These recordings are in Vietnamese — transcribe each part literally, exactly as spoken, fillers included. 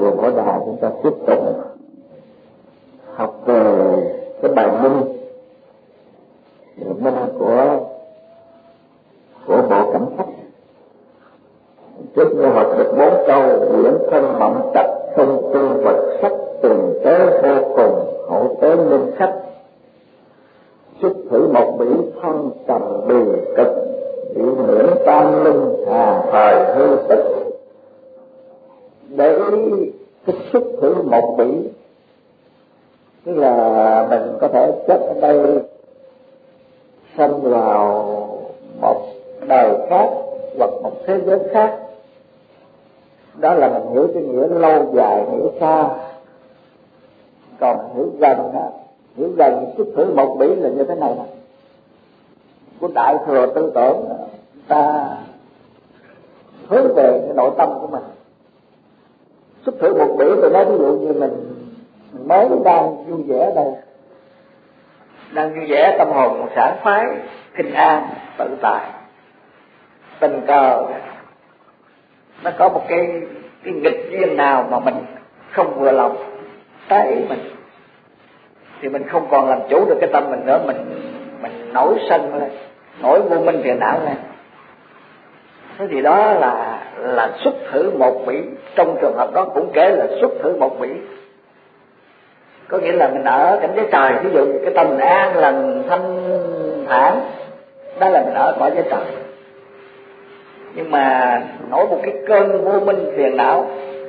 của Võ Đà chúng ta tiếp tục học về cái bài minh minh của của bộ Cảnh Sách. Trước như học được bốn câu: quyển thân mộng tập không tu vật sắc, tường tế vô cùng hậu tế minh sách, xuất thử một bỉ thân trầm bì cực, bị miễn tam linh hà thời hư tích. Để cái xuất thử một bỉ tức là mình có thể chết ở đây sinh vào một đời khác hoặc một thế giới khác, đó là mình hiểu cái nghĩa lâu dài, nghĩa xa. Còn hiểu gần á, hiểu gần xuất thử một bỉ là như thế này nè. Của đại thừa tư tưởng ta hướng về cái nội tâm của mình. Xuất thử một bỉ tôi nói ví dụ như mình mới đang vui vẻ đây, đang vui vẻ, tâm hồn sảng khoái, kinh an, tự tại, tình cờ nó có một cái cái nghịch duyên nào mà mình không vừa lòng, trái ý mình, thì mình không còn làm chủ được cái tâm mình nữa, mình mình nổi sân lên, nổi vô minh phiền não lên. Thế thì đó là là xuất thử một bỉ. Trong trường hợp đó cũng kể là xuất thử một bỉ, có nghĩa là mình ở cảnh giới trời, ví dụ cái tâm an lành thanh thản, đó là mình ở cõi giới trời. Nhưng mà nổi một cái cơn vô minh phiền não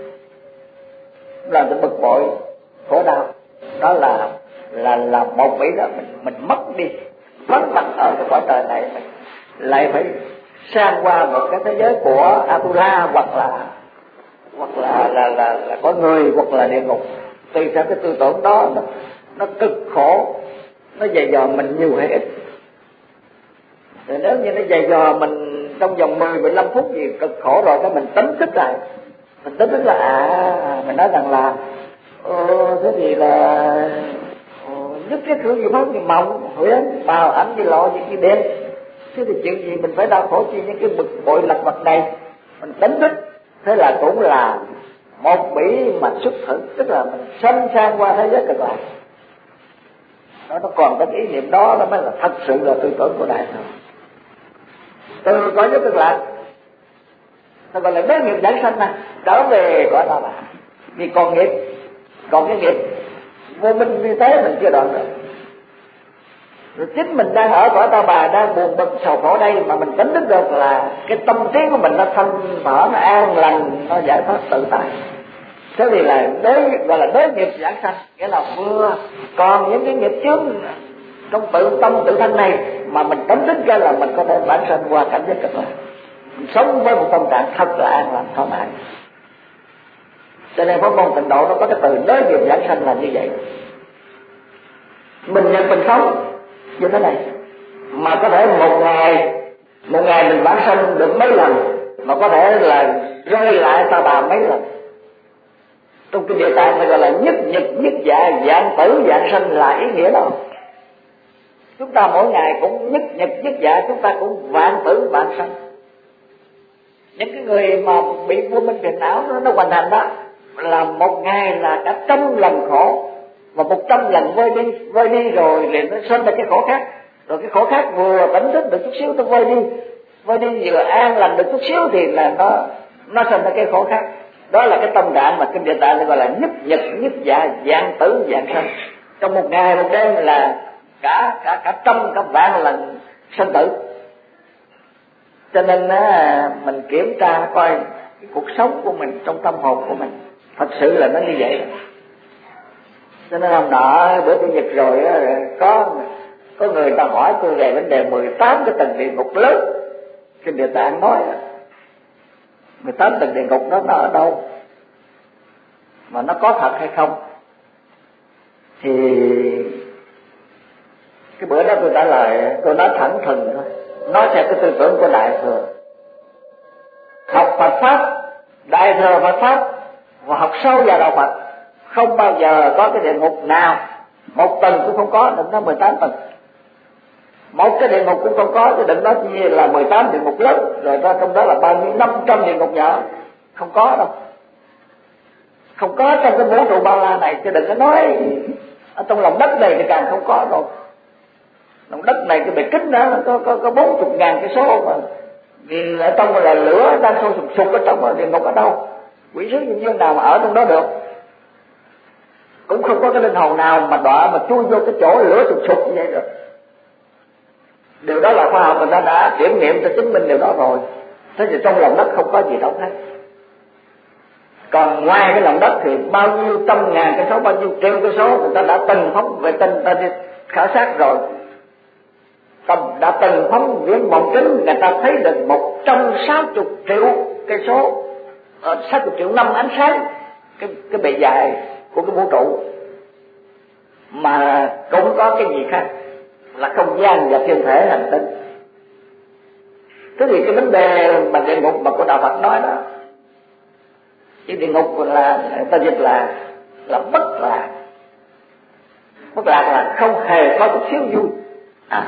làm cho bực bội khổ đau, đó là là là một bỉ đó mình mình mất đi, mất mặt ở cái cõi trời này, mình lại phải sang qua một cái thế giới của Atula, hoặc là hoặc là là là, là có người, hoặc là địa ngục. Tùy theo cái tư tưởng đó nó, nó cực khổ, nó dày dò mình nhiều hay ít. Thì nếu như nó dày dò mình trong vòng mười mười lăm phút gì cực khổ rồi, cái mình tính thức lại, mình tính thức là à mình nói rằng là ờ, thế thì là ờ, nhất cái thứ gì pháp gì mộng huyễn bào ảnh gì lộ gì kia đen, thế thì chuyện gì mình phải đau khổ chi những cái bực bội lặt vặt này, mình tính thức. Thế là cũng là một bỉ mà xuất thử, tức là mình sanh sang qua thế giới cực lạc. Nó nó còn cái ý niệm đó, nó mới là thật sự là tư tưởng của đại thừa. Từ cõi giới cực lạc, nó gọi là đế nghiệp giảng sanh nè, trở về cõi ta bà. Vì còn nghiệp, còn cái nghiệp vô minh như thế mình chưa đoạn được. Rồi chính mình đang ở cõi ta bà, đang buồn bực sầu khổ đây, mà mình tính được được là cái tâm trí của mình nó thanh mở, nó an lành, nó giải thoát tự tại. Thế thì là đế, gọi là đế nghiệp giảng sanh, nghĩa là vừa còn những cái nghiệp chướng trong tự tâm tự thân này mà mình tính thức ra là mình có thể bản sanh qua cảnh giới cực lạc, mình sống với một tâm trạng thật là an lành thoải mái. Cho nên pháp môn Tịnh Độ nó có cái từ đế nghiệp giảng sanh là như vậy. Mình nhận mình sống như thế này, mà có thể một ngày một ngày mình bản sanh được mấy lần, mà có thể là rơi lại ta bà mấy lần. Trong cái địa tạng này gọi là nhất nhật nhất dạ, dạng tử dạng sanh là ý nghĩa đó. Chúng ta mỗi ngày cũng nhất nhật nhất dạ, chúng ta cũng vạn tử vạn sanh. Những cái người mà bị vô minh phiền não nó, nó hoành hành đó là một ngày là cả trăm lần khổ, và một trăm lần vơi đi vơi đi rồi liền nó sinh ra cái khổ khác, rồi cái khổ khác vừa tỉnh thức được chút xíu nó vơi đi vơi đi vừa an lành được chút xíu thì là nó nó sinh ra cái khổ khác. Đó là cái tâm trạng mà kinh địa tạng gọi là nhất nhật nhất dạ, dạng tử dạng sanh. Trong một ngày một đêm là cả cả cả trăm cả vạn lần sanh tử. Cho nên á, mình kiểm tra coi cái cuộc sống của mình, trong tâm hồn của mình thật sự là nó như vậy. Cho nên hôm nọ bữa chủ nhật rồi á, có có người ta hỏi tôi về vấn đề mười tám cái tầng địa ngục lớn. Kinh địa tạng nói mười tám tầng địa ngục đó nó ở đâu, mà nó có thật hay không. Thì cái bữa đó tôi trả lời, tôi nói thẳng thừng thôi, nói theo cái tư tưởng của đại thừa. Học Phật pháp, đại thừa Phật pháp và học sâu vào đạo Phật, không bao giờ có cái địa ngục nào một tầng cũng không có, đừng nói mười tám tầng. Một cái địa ngục cũng không có, chứ đừng nói như là mười tám địa ngục lớn, rồi đó trong đó là bao nhiêu năm trăm địa ngục nhỏ, không có đâu. không có trong cái vũ trụ bao la này, chứ đừng có nói ở trong lòng đất này thì càng không có rồi. Lòng đất này cái bề kính đó có có có bốn chục ngàn cái số mà, vì ở trong là lửa đang sôi sục sục ở trong địa ngục ở đâu, quỷ sứ nhân viên nào mà ở trong đó được, cũng không có cái linh hồn nào mà đọa mà chui vô cái chỗ lửa sục sục như vậy được. Điều đó là khoa học người ta đã kiểm nghiệm, ta chứng minh điều đó rồi. Thế thì trong lòng đất không có gì đâu hết. Còn ngoài cái lòng đất thì bao nhiêu trăm ngàn cái số, bao nhiêu triệu cái số người ta đã từng phóng vệ tinh, ta đi khảo sát rồi, ta đã từng phóng viễn vọng kính, người ta thấy được một trăm sáu mươi triệu cây số, sáu mươi triệu năm ánh sáng, cái cái bề dài của cái vũ trụ, mà cũng có cái gì khác là không gian và thiên thể hành tinh. Thế thì cái vấn đề mà địa ngục mà của đạo Phật nói đó, chứ địa ngục là ta dịch là là bất lạc. Bất lạc là không hề có chút xíu vui, à,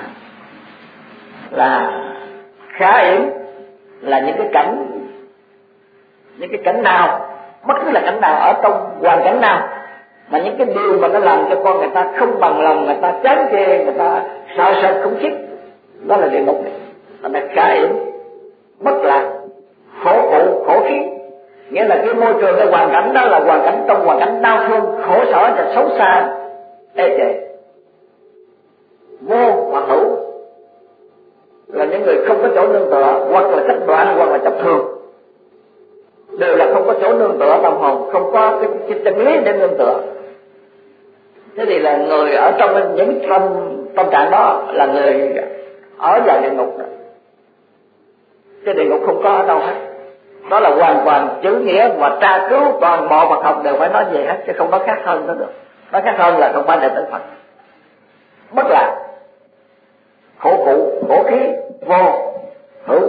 là khá yểm, là những cái cảnh, những cái cảnh nào, bất cứ là cảnh nào ở trong hoàn cảnh nào, mà những cái điều mà nó làm cho con người ta không bằng lòng, người ta chán chê, người ta sợ sợ khủng khiếp, đó là địa ngục này. Nó là khá yểm, bất lạc, khổ cụ, khổ khí. Nghĩa là cái môi trường, cái hoàn cảnh đó là hoàn cảnh trong hoàn cảnh đau thương, khổ sở và xấu xa, ê chề. Vô hoặc hữu là những người không có chỗ nương tựa, hoặc là cách đoạn, hoặc là chấp thường, đều là không có chỗ nương tựa tâm hồn, không có cái, cái chân lý để nương tựa. Thế thì là người ở trong những tâm tâm trạng đó là người ở vào địa ngục đó. Cái địa ngục không có ở đâu hết. Đó là hoàn toàn chữ nghĩa mà tra cứu toàn bộ Phật học đều phải nói về hết, chứ không nói khác hơn nữa được. Nói khác hơn là không phải đệ tử Phật. Bất lạc, khổ cụ, khổ khí, vô hữu.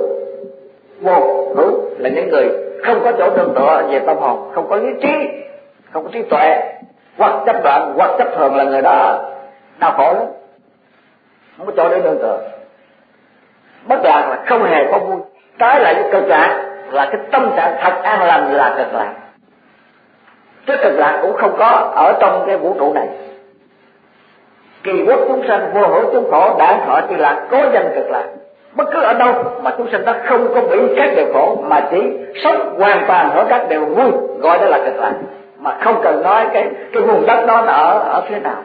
Vô hữu là những người không có chỗ nương tựa về tâm hồn, không có lý trí, không có trí tuệ, hoặc chấp đoạn, hoặc chấp thường, là người đó đau khổ lắm, không có chỗ để nương tựa. Bất lạc là không hề có vui. Trái lại với cực lạc là cái tâm trạng thật an lành là cực lạc. Chứ cực lạc cũng không có ở trong cái vũ trụ này. Kỳ quốc chúng sanh vô hữu chúng khổ, đã thọ chư lạc, cố danh cực lạc. Bất cứ ở đâu mà chúng sanh đó không có bị các điều khổ, mà chỉ sống hoàn toàn hưởng các điều vui, gọi đó là cực lạc. Mà không cần nói cái cái vùng đất đó ở ở phía nào.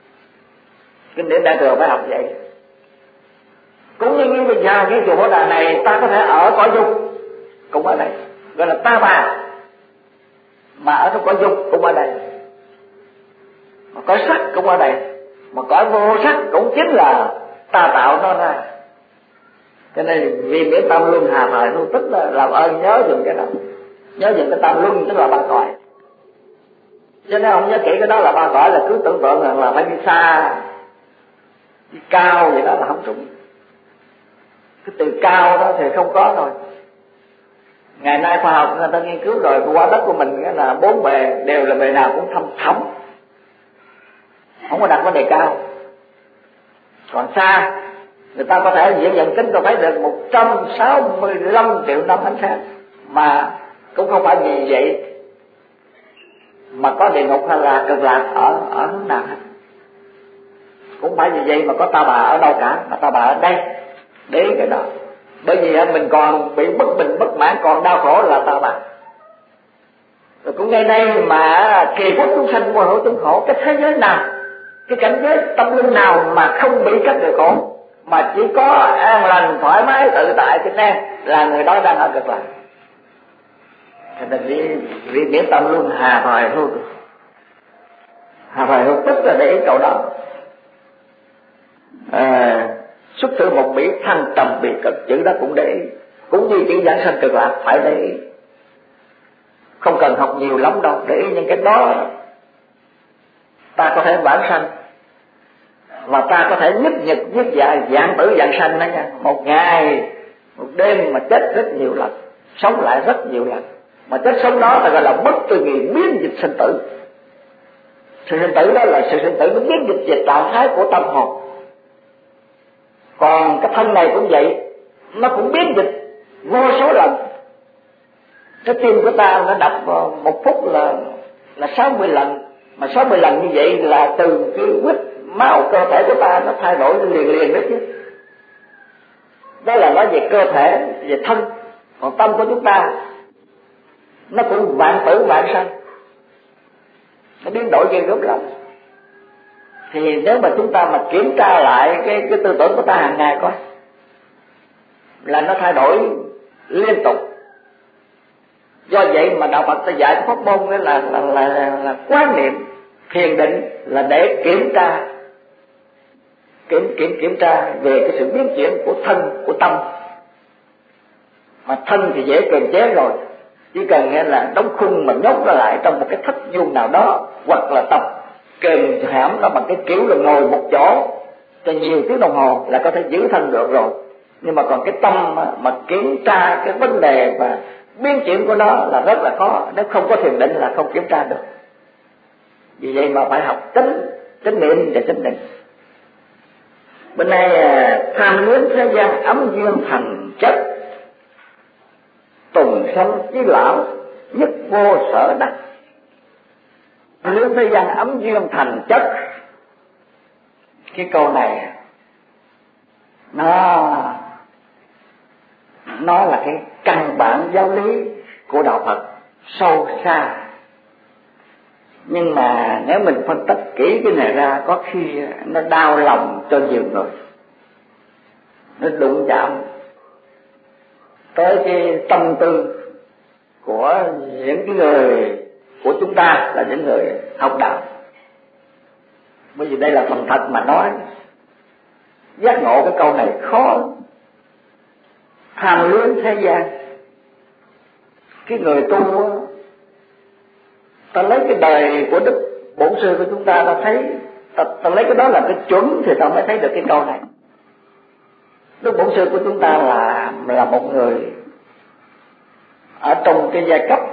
Kinh điển Đại Thừa phải học vậy. Cũng như, như bây giờ cái chùa Bồ Đà này, ta có thể ở cõi dục cũng ở đây, gọi là ta bà, mà ở trong cõi dục cũng ở đây, mà cõi sắc cũng ở đây, mà cõi vô sắc cũng chính là ta tạo nó ra. Cho nên vì miễn tam luân hà thời tu tích là làm ơn nhớ dùng cái đó, nhớ dùng cái tam luân tức là ba cõi. Cho nên không nhớ kỹ cái đó là ba cõi, là cứ tưởng tượng rằng là phải đi xa, đi cao vậy đó là không trúng. Cái từ cao đó thì không có rồi. Ngày nay khoa học người ta nghiên cứu rồi, quả đất của mình là bốn bề, đều là bề nào cũng thâm thẳm, không có đặt vấn đề cao. Còn xa, người ta có thể diễn nhận kính, tôi thấy được một trăm sáu mươi lăm triệu năm ánh sáng, mà cũng không phải vì vậy mà có địa ngục hay là cực lạc ở ở hướng nào hết. Cũng phải vì vậy mà có ta bà ở đâu cả, mà ta bà ở đây. Để ý cái đó. Bởi vì mình còn bị bất bình bất mãn, còn đau khổ là ta bà. Rồi cũng ngay đây mà kỳ quốc chúng sanh vô hữu chúng khổ, cái thế giới nào, cái cảnh giới tâm linh nào mà không bị các điều khổ, mà chỉ có an lành, thoải mái, tự tại trên đây, là người đó đang ở cực lạc. Cho nên vì, vì miễn tâm luôn hà thời thôi. Hà thời thôi tức là để ý câu đó. À, xuất thử một bỉ thăng trầm bị cực, chữ đó cũng để ý. Cũng như chữ giảng sanh cực lạc phải để ý. Không cần học nhiều lắm đâu, để ý những cái đó. Ta có thể vãng sanh, và ta có thể nhất nhật nhất dạ dạng tử dạng sanh đó nha. Một ngày, một đêm mà chết rất nhiều lần, sống lại rất nhiều lần. Mà chết sống đó là gọi là bất tư nghị biến dịch sinh tử. Sự sinh tử đó là sự sinh tử nó biến dịch về trạng thái của tâm hồn. Còn cái thân này cũng vậy, nó cũng biến dịch vô số lần. Cái tim của ta nó đập một phút là là sáu mươi lần, mà sáu mươi lần như vậy là từ cái huyết máu cơ thể của ta nó thay đổi liền liền đó chứ. Đó là nói về cơ thể, về thân. Còn tâm của chúng ta nó cũng vạn tử vạn sanh, nó biến đổi ghê gớm lắm. Thì nếu mà chúng ta mà kiểm tra lại cái cái tư tưởng của ta hàng ngày coi, là nó thay đổi liên tục. Do vậy mà đạo Phật ta dạy pháp môn là là, là là là quán niệm thiền định là để kiểm tra kiểm kiểm kiểm tra về cái sự biến chuyển của thân, của tâm. Mà thân thì dễ kiềm chế rồi, chỉ cần nghe là đóng khung mà nhốt nó lại trong một cái thất vuông nào đó, hoặc là tập kềm hãm nó bằng cái kiểu là ngồi một chỗ cho nhiều tiếng đồng hồ là có thể giữ thân được rồi. Nhưng mà còn cái tâm mà, mà kiểm tra cái vấn đề và biến chuyển của nó là rất là khó, nếu không có thiền định là không kiểm tra được. Vì vậy mà phải học chánh chánh niệm và chánh định. Bên này tham luyến thế gian ấm dương thành chất, tùng sanh chí lão nhất vô sở đắc. Tham luyến thế gian ấm dương thành chất, cái câu này nó nó là cái căn bản giáo lý của đạo Phật sâu xa. Nhưng mà nếu mình phân tích kỹ cái này ra, có khi nó đau lòng cho nhiều người, nó đụng chạm tới cái tâm tư của những cái người của chúng ta là những người học đạo. Bởi vì đây là phần thật mà nói, giác ngộ cái câu này khó. Tham luyến thế gian, cái người tu ta lấy cái đời của Đức Bổn Sư của chúng ta, ta thấy ta, ta lấy cái đó là cái chuẩn thì ta mới thấy được cái câu này. Đức Bổn Sư của chúng ta là là một người ở trong cái giai cấp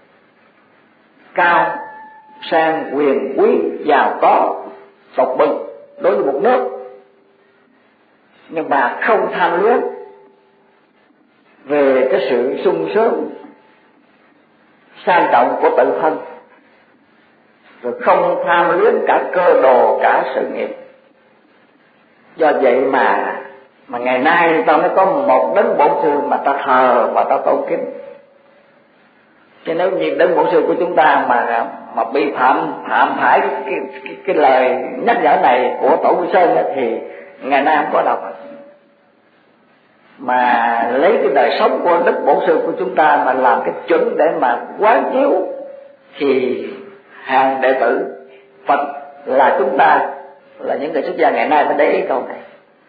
cao sang, quyền quý, giàu có, tột bừng đối với một nước, nhưng mà không tham luyến về cái sự sung sướng sang trọng của tự thân, rồi không tham luyến cả cơ đồ, cả sự nghiệp. Do vậy mà mà ngày nay ta mới có một đấng Bổn Sư mà ta thờ và ta tôn kính. Chứ nếu như đấng Bổn Sư của chúng ta mà mà bị phạm phạm phải cái, cái, cái, cái lời nhắc nhở này của Tổ Quy Sơn ấy, thì ngày nay không có đạo Phật. Mà lấy cái đời sống của Đức Bổn Sư của chúng ta mà làm cái chuẩn để mà quán chiếu, thì hàng đệ tử Phật là chúng ta, là những người xuất gia ngày nay mới để ý câu này.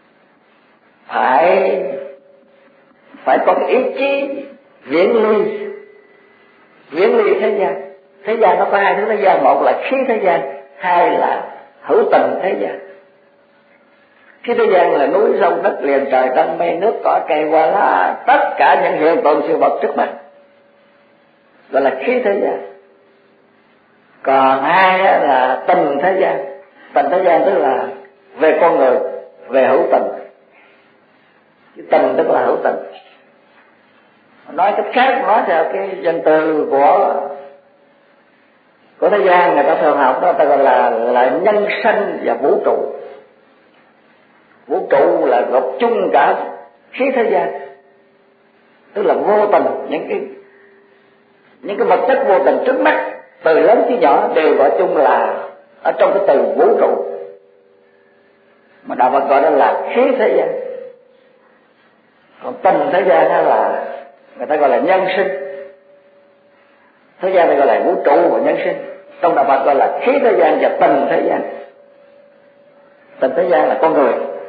Phải phải có cái ý chí viễn ly viễn ly thế gian. Thế gian nó có hai thứ thế gian, một là khí thế gian, hai là hữu tình thế gian. Khí thế gian là núi sông đất liền trời trăng mây nước cỏ cây hoa lá, tất cả những hiện tượng sự vật trước mắt gọi là khí thế gian. Còn hai là tình thế gian. Tình thế gian tức là về con người, về hữu tình. Cái tình tức là hữu tình. Nói cách khác, nói theo cái danh từ của của thế gian, người ta thường học đó, ta gọi là là nhân sanh và vũ trụ. Vũ trụ là gộp chung cả khí thế gian, tức là vô tình, những cái những cái vật chất vô tình trước mắt, từ lớn tới nhỏ đều gọi chung là ở trong cái từ vũ trụ, mà đạo Phật gọi đó là khí thế gian. Còn tình thế gian đó là người ta gọi là nhân sinh. Thế gian ta gọi là vũ trụ và nhân sinh, trong đạo Phật gọi là khí thế gian và tình thế gian. Tình thế gian là con người.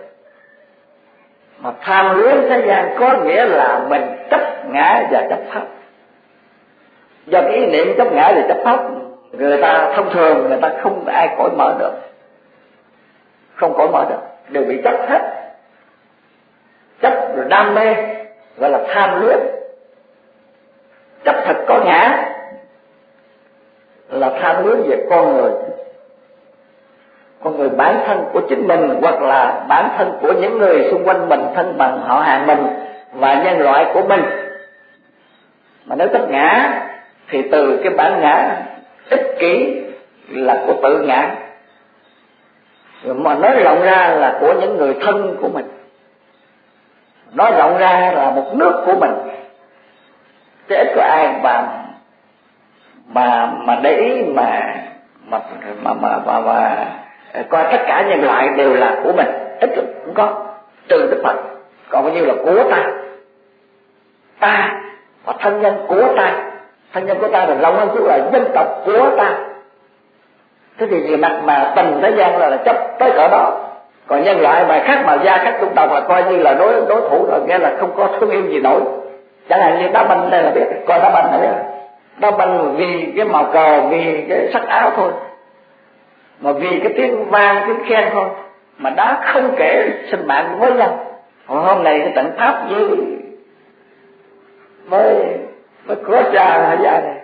Mà tham luyến thế gian có nghĩa là mình chấp ngã và chấp pháp. Do cái ý niệm chấp ngã và chấp pháp, người ta thông thường người ta không ai cởi mở được, không cởi mở được, đều bị chấp hết. Chấp rồi đam mê gọi là tham luyến. Chấp thật có ngã là tham luyến về con người, con người bản thân của chính mình, hoặc là bản thân của những người xung quanh mình, thân bằng họ hàng mình và nhân loại của mình. Mà nếu chấp ngã thì từ cái bản ngã ích kỷ là của tự ngã, mà nói rộng ra là của những người thân của mình, nói rộng ra là một nước của mình, chứ ít có ai mà mà mà để ý mà mà mà mà mà, mà coi tất cả nhân loại đều là của mình, ít cũng có, trừ Đức Phật. Còn bao nhiêu là của ta, ta và thân nhân của ta, thân nhân của ta là lòng hơn chút là dân tộc của ta. Thế thì về mặt mà tình thế gian là, là chấp tới cỡ đó. Còn nhân loại mà khác màu da, khác chủng tộc là coi như là đối đối thủ rồi, nghĩa là không có thương yêu gì nổi. Chẳng hạn như đá banh đây là biết, coi đá banh là biết, đá banh vì cái màu cờ, vì cái sắc áo thôi, mà vì cái tiếng vang, tiếng khen thôi, mà đá không kể sinh mạng với nhau. Hôm nay cái trận Pháp với với với Croatia ra này,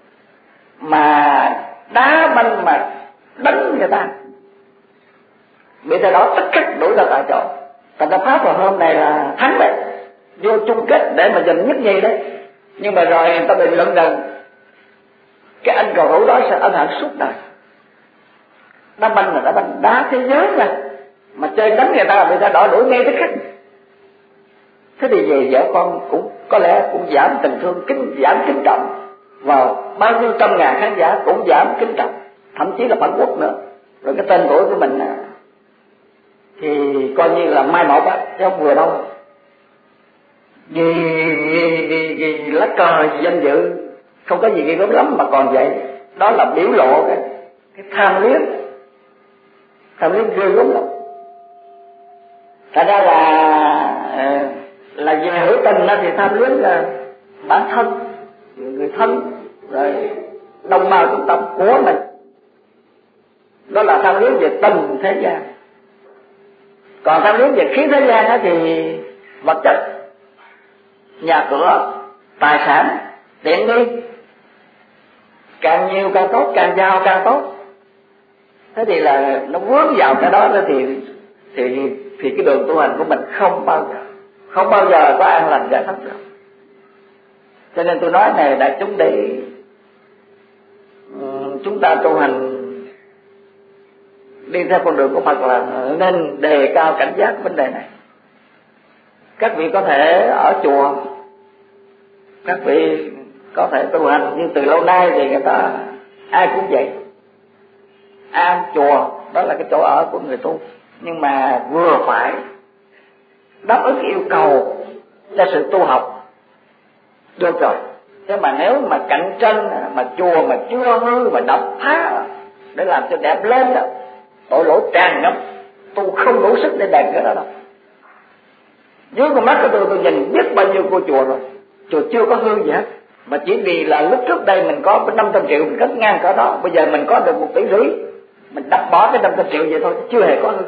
mà đá banh mà đánh người ta, bị theo đó tất cả đuổi ra tại chỗ. Thành ra Pháp vào hôm này là thắng đấy, vô chung kết để mà giành nhất nhì đấy. Nhưng mà rồi người ta bình luận rằng cái anh cầu thủ đó sẽ ân hận suốt đời. Đá banh là đá banh đá thế giới mà, mà chơi đánh người ta bị ta đỏ đuổi ngay tức khắc. Thế thì về vợ con cũng có lẽ cũng giảm tình thương, kính giảm kính trọng, vào bao nhiêu trăm ngàn khán giả cũng giảm kính trọng, thậm chí là bản quốc nữa. Rồi cái tên tuổi của mình thì coi như là mai một á, chứ không vừa đâu. Vì, vì, vì, vì lá cờ danh dự không có gì ghê gớm lắm mà còn vậy. Đó là biểu lộ cái, cái tham luyến, tham luyến ghê gớm lắm. Thật ra là là về hữu tình đó thì tham luyến là bản thân, người thân, rồi đồng bào dân tộc của mình. Đó là tham luyến về tình thế gian. Còn tham luyến về khí thế gian đó thì vật chất, nhà cửa, tài sản, tiện nghi, càng nhiều càng tốt, càng giàu càng tốt. Thế thì là nó vướng vào cái đó thì thì thì cái đường tu hành của mình không bao giờ không bao giờ có an lành giải thoát được. Cho nên tôi nói này đại chúng để chúng ta tu hành đi theo con đường của Phật là nên đề cao cảnh giác vấn đề này. Các vị có thể ở chùa, các vị có thể tu hành, nhưng từ lâu nay thì người ta ai cũng vậy. Am chùa đó là cái chỗ ở của người tu, nhưng mà vừa phải đáp ứng yêu cầu cho sự tu học được rồi. Thế mà nếu mà cạnh tranh mà chùa mà chưa hư mà đập phá để làm cho đẹp lên đó, tội lỗi tràn ngập, tu không đủ sức để đền cái đó đâu. Dưới con mắt của tôi tôi nhìn biết bao nhiêu cô chùa rồi, chùa chưa có hư gì hết, mà chỉ vì là lúc trước đây mình có năm trăm triệu mình cất ngang cỡ đó, bây giờ mình có được một tỷ rưỡi, mình đập bỏ cái năm trăm triệu vậy thôi, chưa hề có hư.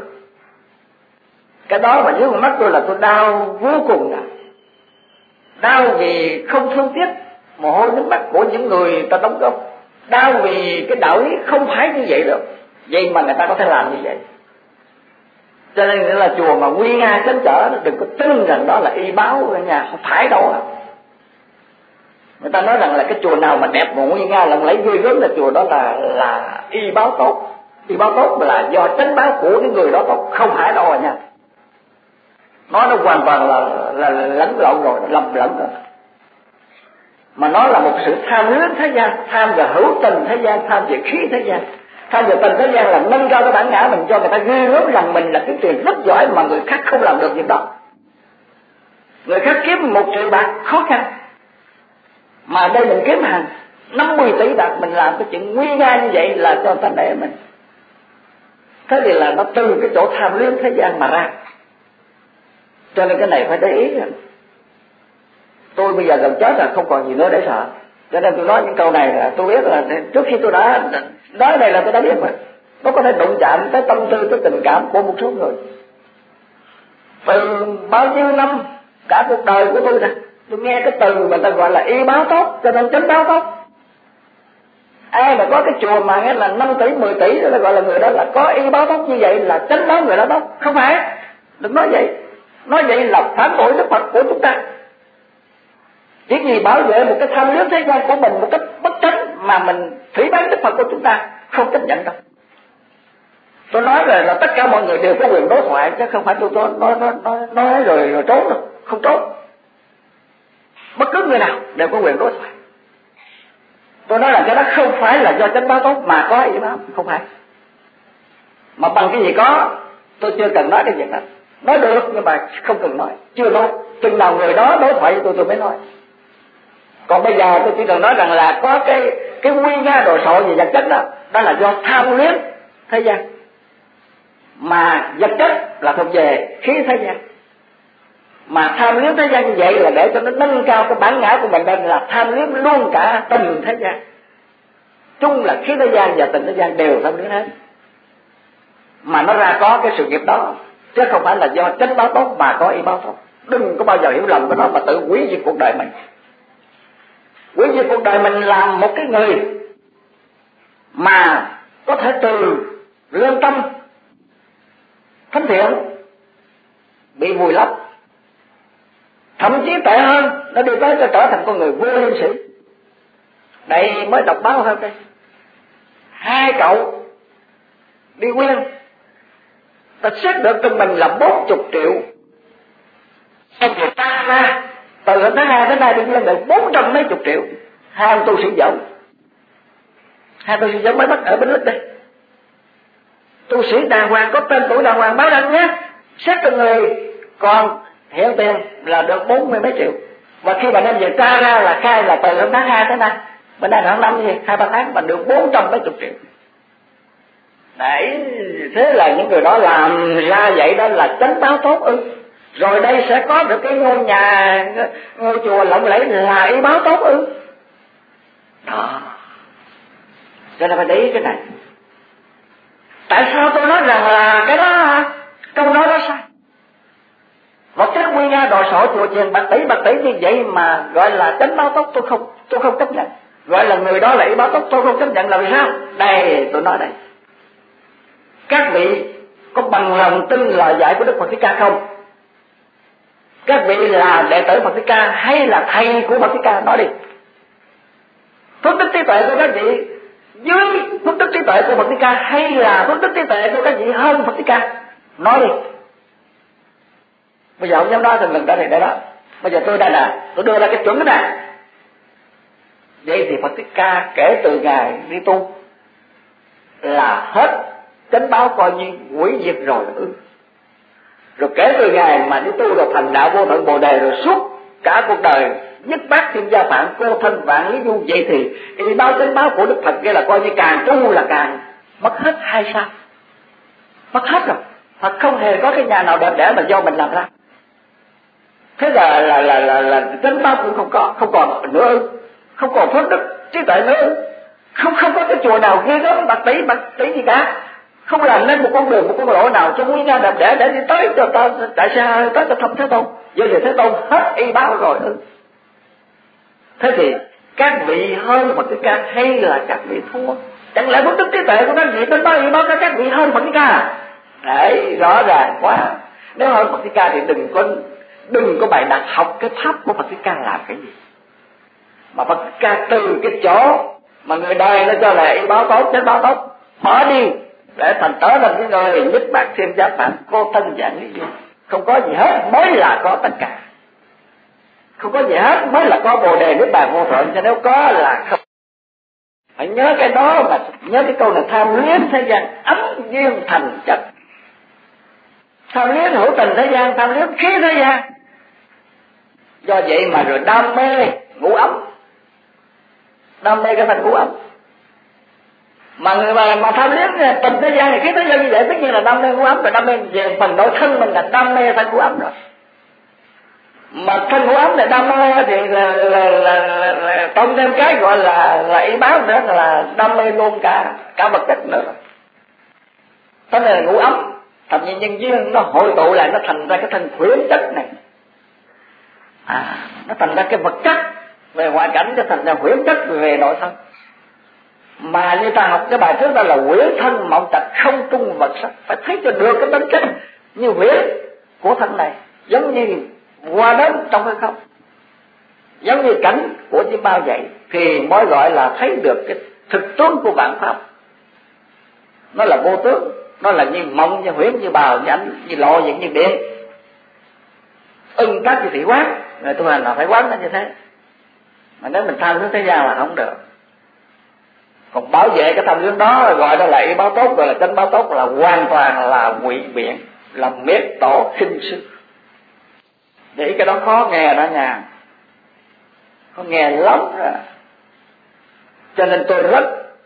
Cái đó mà dưới con mắt tôi là tôi đau vô cùng à. Đau vì không thương tiếc mồ hôi nước mắt của những người ta đóng góp, đau vì cái đạo lý không phải như vậy được, vậy mà người ta có thể làm như vậy. Cho nên là chùa mà nguy nga chánh chở, đừng có tin rằng đó là y báo ở nhà, không phải đâu à. Người ta nói rằng là cái chùa nào mà đẹp mà nguy nga lộng lẫy ghê gớm là chùa đó là là y báo tốt. Y báo tốt là do chánh báo của cái người đó tốt, không phải đâu à nha. Nó nó hoàn toàn là là, là lẫn lộn rồi, lầm lẫn rồi. Mà nó là một sự tham luyến thế gian, tham về hữu tình thế gian, tham về khí thế gian. Tham về tình thế gian là nâng cao cái bản ngã mình, cho người ta ghê gớm rằng mình là cái tiền rất giỏi mà người khác không làm được việc đó. Người khác kiếm một triệu bạc khó khăn, mà đây mình kiếm hàng năm mươi tỷ bạc, mình làm cái chuyện nguy nga như vậy là cho người ta để mình. Thế thì là nó từ cái chỗ tham luyến thế gian mà ra. Cho nên cái này phải để ý rồi. Tôi bây giờ gần chết là không còn gì nữa để sợ, cho nên tôi nói những câu này là tôi biết là trước khi tôi đã nói này là tôi đã biết mà. Nó có thể đụng chạm tới tâm tư, tới tình cảm của một số người. Từ bao nhiêu năm cả cuộc đời của tôi nè, tôi nghe cái từ mà ta gọi là y báo tốt, cho nên chánh báo tốt. Ai mà có cái chùa mà nghe là năm tỷ, mười tỷ đó là gọi là người đó là có y báo tốt, như vậy là chánh báo người đó tốt. Không phải, đừng nói vậy. Nói vậy là phản bội Đức Phật của chúng ta. Chỉ vì bảo vệ một cái tham luyến thế gian của mình một cách bất tránh mà mình thủy bán Đức Phật của chúng ta không chấp nhận đâu. Tôi nói rồi là tất cả mọi người đều có quyền đối thoại, chứ không phải tôi nói nói nói nói, nói rồi rồi trốn đâu, không trốn. Bất cứ người nào đều có quyền đối thoại. Tôi nói là cái đó không phải là do chánh báo tốt mà có ý báo, không phải. Mà bằng cái gì có, tôi chưa cần nói cái việc đó. Nói được nhưng mà không cần nói, chưa nói. Chừng nào người đó đối thoại với tôi tôi mới nói. Còn bây giờ tôi chỉ cần nói rằng là có cái cái nguy nga đồ sộ về vật chất đó, đó là do tham luyến thế gian. Mà vật chất là thuộc về khí thế gian. Mà tham luyến thế gian như vậy là để cho nó nâng cao cái bản ngã của mình lên, là tham luyến luôn cả tình thế gian. Chung là khí thế gian và tình thế gian đều tham luyến hết. Mà nó ra có cái sự nghiệp đó, chứ không phải là do chánh báo tốt mà có y báo tốt. Đừng có bao giờ hiểu lầm cái đó mà tự hủy diệt cuộc đời mình. Hủy diệt cuộc đời mình làm một cái người mà có thể từ lương tâm thánh thiện bị vùi lấp, thậm chí tệ hơn, nó đi tới cho trở thành con người vô liêm sĩ. Đây mới đọc báo hơn đây, hai cậu đi quyên, ta xét được cho mình là bốn chục triệu, em người ta ra từ tháng hai đến nay đi quyên được bốn trăm mấy chục triệu. Hai ông tu sĩ giàu, hai tu sĩ giàu mới bắt ở Bến Lức đây, tu sĩ đàng hoàng có tên tuổi đàng hoàng báo đăng nhé, xét cho người còn hiện tiền là được bốn mươi mấy triệu. Và khi bà đem về tra ra là khai là từ tháng hai tới nay, bên đây tháng năm gì hai ba tháng mà được bốn trăm mấy chục triệu. Đấy, thế là những người đó làm ra vậy đó là chánh báo tốt ư? Rồi đây sẽ có được cái ngôi nhà, ngôi chùa lộng lẫy là y báo tốt ư? Đó, cho nên phải để ý cái này. Tại sao tôi nói rằng là cái đó câu nói đó sai? Một chất nguy nga đồ sộ chùa chiền bạc tỷ bạc tỷ như vậy mà gọi là chánh báo tốt, tôi không tôi không chấp nhận. Gọi là người đó là y báo tốt, tôi không chấp nhận. Là vì sao? Đây tôi nói đây, các vị có bằng lòng tin lời dạy của Đức Phật Thích Ca không? Các vị là đệ tử Phật Thích Ca hay là thầy của Phật Thích Ca? Nói đi. Phước đức trí tuệ của các vị dưới phước đức trí tuệ của Phật Thích Ca hay là phước đức trí tuệ của các vị hơn Phật Thích Ca? Nói đi. Bây giờ không dám nói thì mình đã thì đây đó. Bây giờ tôi đây là tôi đưa ra cái chuẩn này. Vậy thì Phật Thích Ca kể từ ngày đi tu là hết chánh báo coi như hủy diệt rồi ư? Rồi kể từ ngày mà đi tu rồi thành đạo vô thượng Bồ Đề rồi suốt cả cuộc đời nhất bát thiên gia phạm cô thân vạn lý du, vậy thì cái báo chánh báo của Đức Phật kia là coi như càng tu là càng mất hết hay sao? Mất hết rồi. Phật không hề có cái nhà nào đẹp đẽ mà do mình làm ra. Thế là là là là, là chánh báo cũng không có, không còn nữa ư? Không còn phước đức trí tuệ nữa ư? Không không có cái chùa nào ghê gớm bạc tỷ bạc tỷ gì cả. Không làm nên một con đường, một con lộ nào cho nguy nga đẹp đẽ để đi tới cho ta chạy xe tới cho thăm Thế Tôn. Vậy thì Thế Tôn hết y báo rồi ư? Thế thì các vị hơn Phật Thích Ca hay là các vị thua? Chẳng lẽ phước đức trí tuệ của các vị tới báo y báo các vị hơn Phật Thích Ca? Đấy, rõ ràng quá. Nếu hơn Phật Thích Ca thì đừng có đừng có bày đặt học cái pháp của Phật Thích Ca làm cái gì. Mà Phật Thích Ca từ cái chỗ mà người đời nó cho là y báo tốt, chánh báo tốt, bỏ đi để thành tớ lên cái người nhất bát thiên gia phạm cô thân dạng lý du. Không có gì hết mới là có tất cả. Không có gì hết mới là có Bồ Đề Niết Bàn vô thượng. Cho nếu có là không. Phải nhớ cái đó, mà nhớ cái câu này: tham luyến thế gian ấm duyên thành chất. Tham luyến hữu tình thế gian, tham luyến khí thế gian. Do vậy mà rồi đam mê ngủ ấm, đam mê cái thành ngủ ấm. Mà người mà, mà tham luyến tình thế gian thì khí thế gian như vậy tất nhiên là đam mê ngủ ấm, rồi đam mê về phần nội thân mình là đam mê thành ngủ ấm rồi. Mà thân ngủ ấm này đam mê thì là, là, là, là, là tông thêm cái gọi là là y báo nữa, là đam mê luôn cả cả vật chất nữa. Thế này là ngủ ấm, thậm chí nhân duyên nó hội tụ lại, nó thành ra cái thân khuyến chất này. À, nó thành ra cái vật chất về ngoại cảnh, nó thành ra huyễn chất về nội thân. Mà như ta học cái bài trước đó là huyễn thân mộng tật không trung vật sắc, phải thấy cho được cái tính chất như huyễn của thân này, giống như hoa đến trong hư không. giống như cánh của chim bao vậy, thì mới gọi là thấy được cái thực tướng của vạn pháp. Nó là vô tướng, nó là như mộng, như huyễn, như bào, như ánh, như lộ, như điện. Ưng tác như thị quán, người tu hành là phải quán nó như thế. Mà nếu mình tham luyến thế gian là không được. Còn bảo vệ cái tham luyến đó gọi đó là y báo tốt, gọi là chánh báo tốt, là hoàn toàn là ngụy biện, là miết tổ khinh sư. Để cái đó khó nghe đó nha, khó nghe lắm rồi. Cho nên tôi rất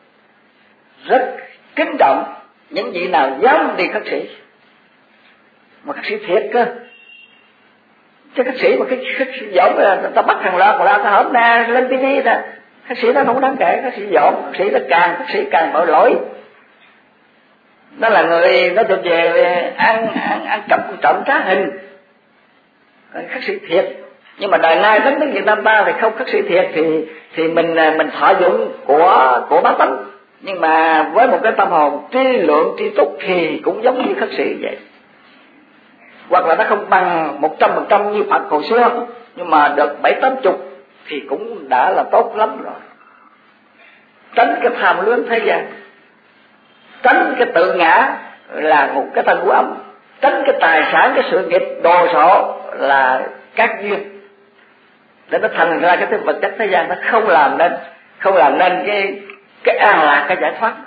rất kính trọng những vị nào dám đi khất sĩ, mà khất sĩ thiệt cơ. Chứ khất sĩ mà cái khất sĩ giỡn là ta bắt thằng loạt là ta hôm nay lên tivi nè, khất sĩ nó không đáng kể, khất sĩ giỡn, khất sĩ nó càng khất sĩ càng tội lỗi. Nó là người nó thuộc về ăn ăn ăn cắp trộm trá hình, khất sĩ thiệt. Nhưng mà đời nay đất nước Việt Nam ta thì không khất sĩ thiệt, thì thì mình mình thọ dụng của của bá tánh, nhưng mà với một cái tâm hồn tri lượng tri túc thì cũng giống như khất sĩ vậy. Hoặc là nó không bằng một trăm phần trăm như Phật hồi xưa, nhưng mà được bảy tám chục thì cũng đã là tốt lắm rồi. Tránh cái tham luyến thế gian, tránh cái tự ngã là một cái thân của ấm, tránh cái tài sản, cái sự nghiệp đồ sộ là các duyên, để nó thành ra cái vật chất thế gian nó không làm nên không làm nên cái cái an lạc, cái giải thoát.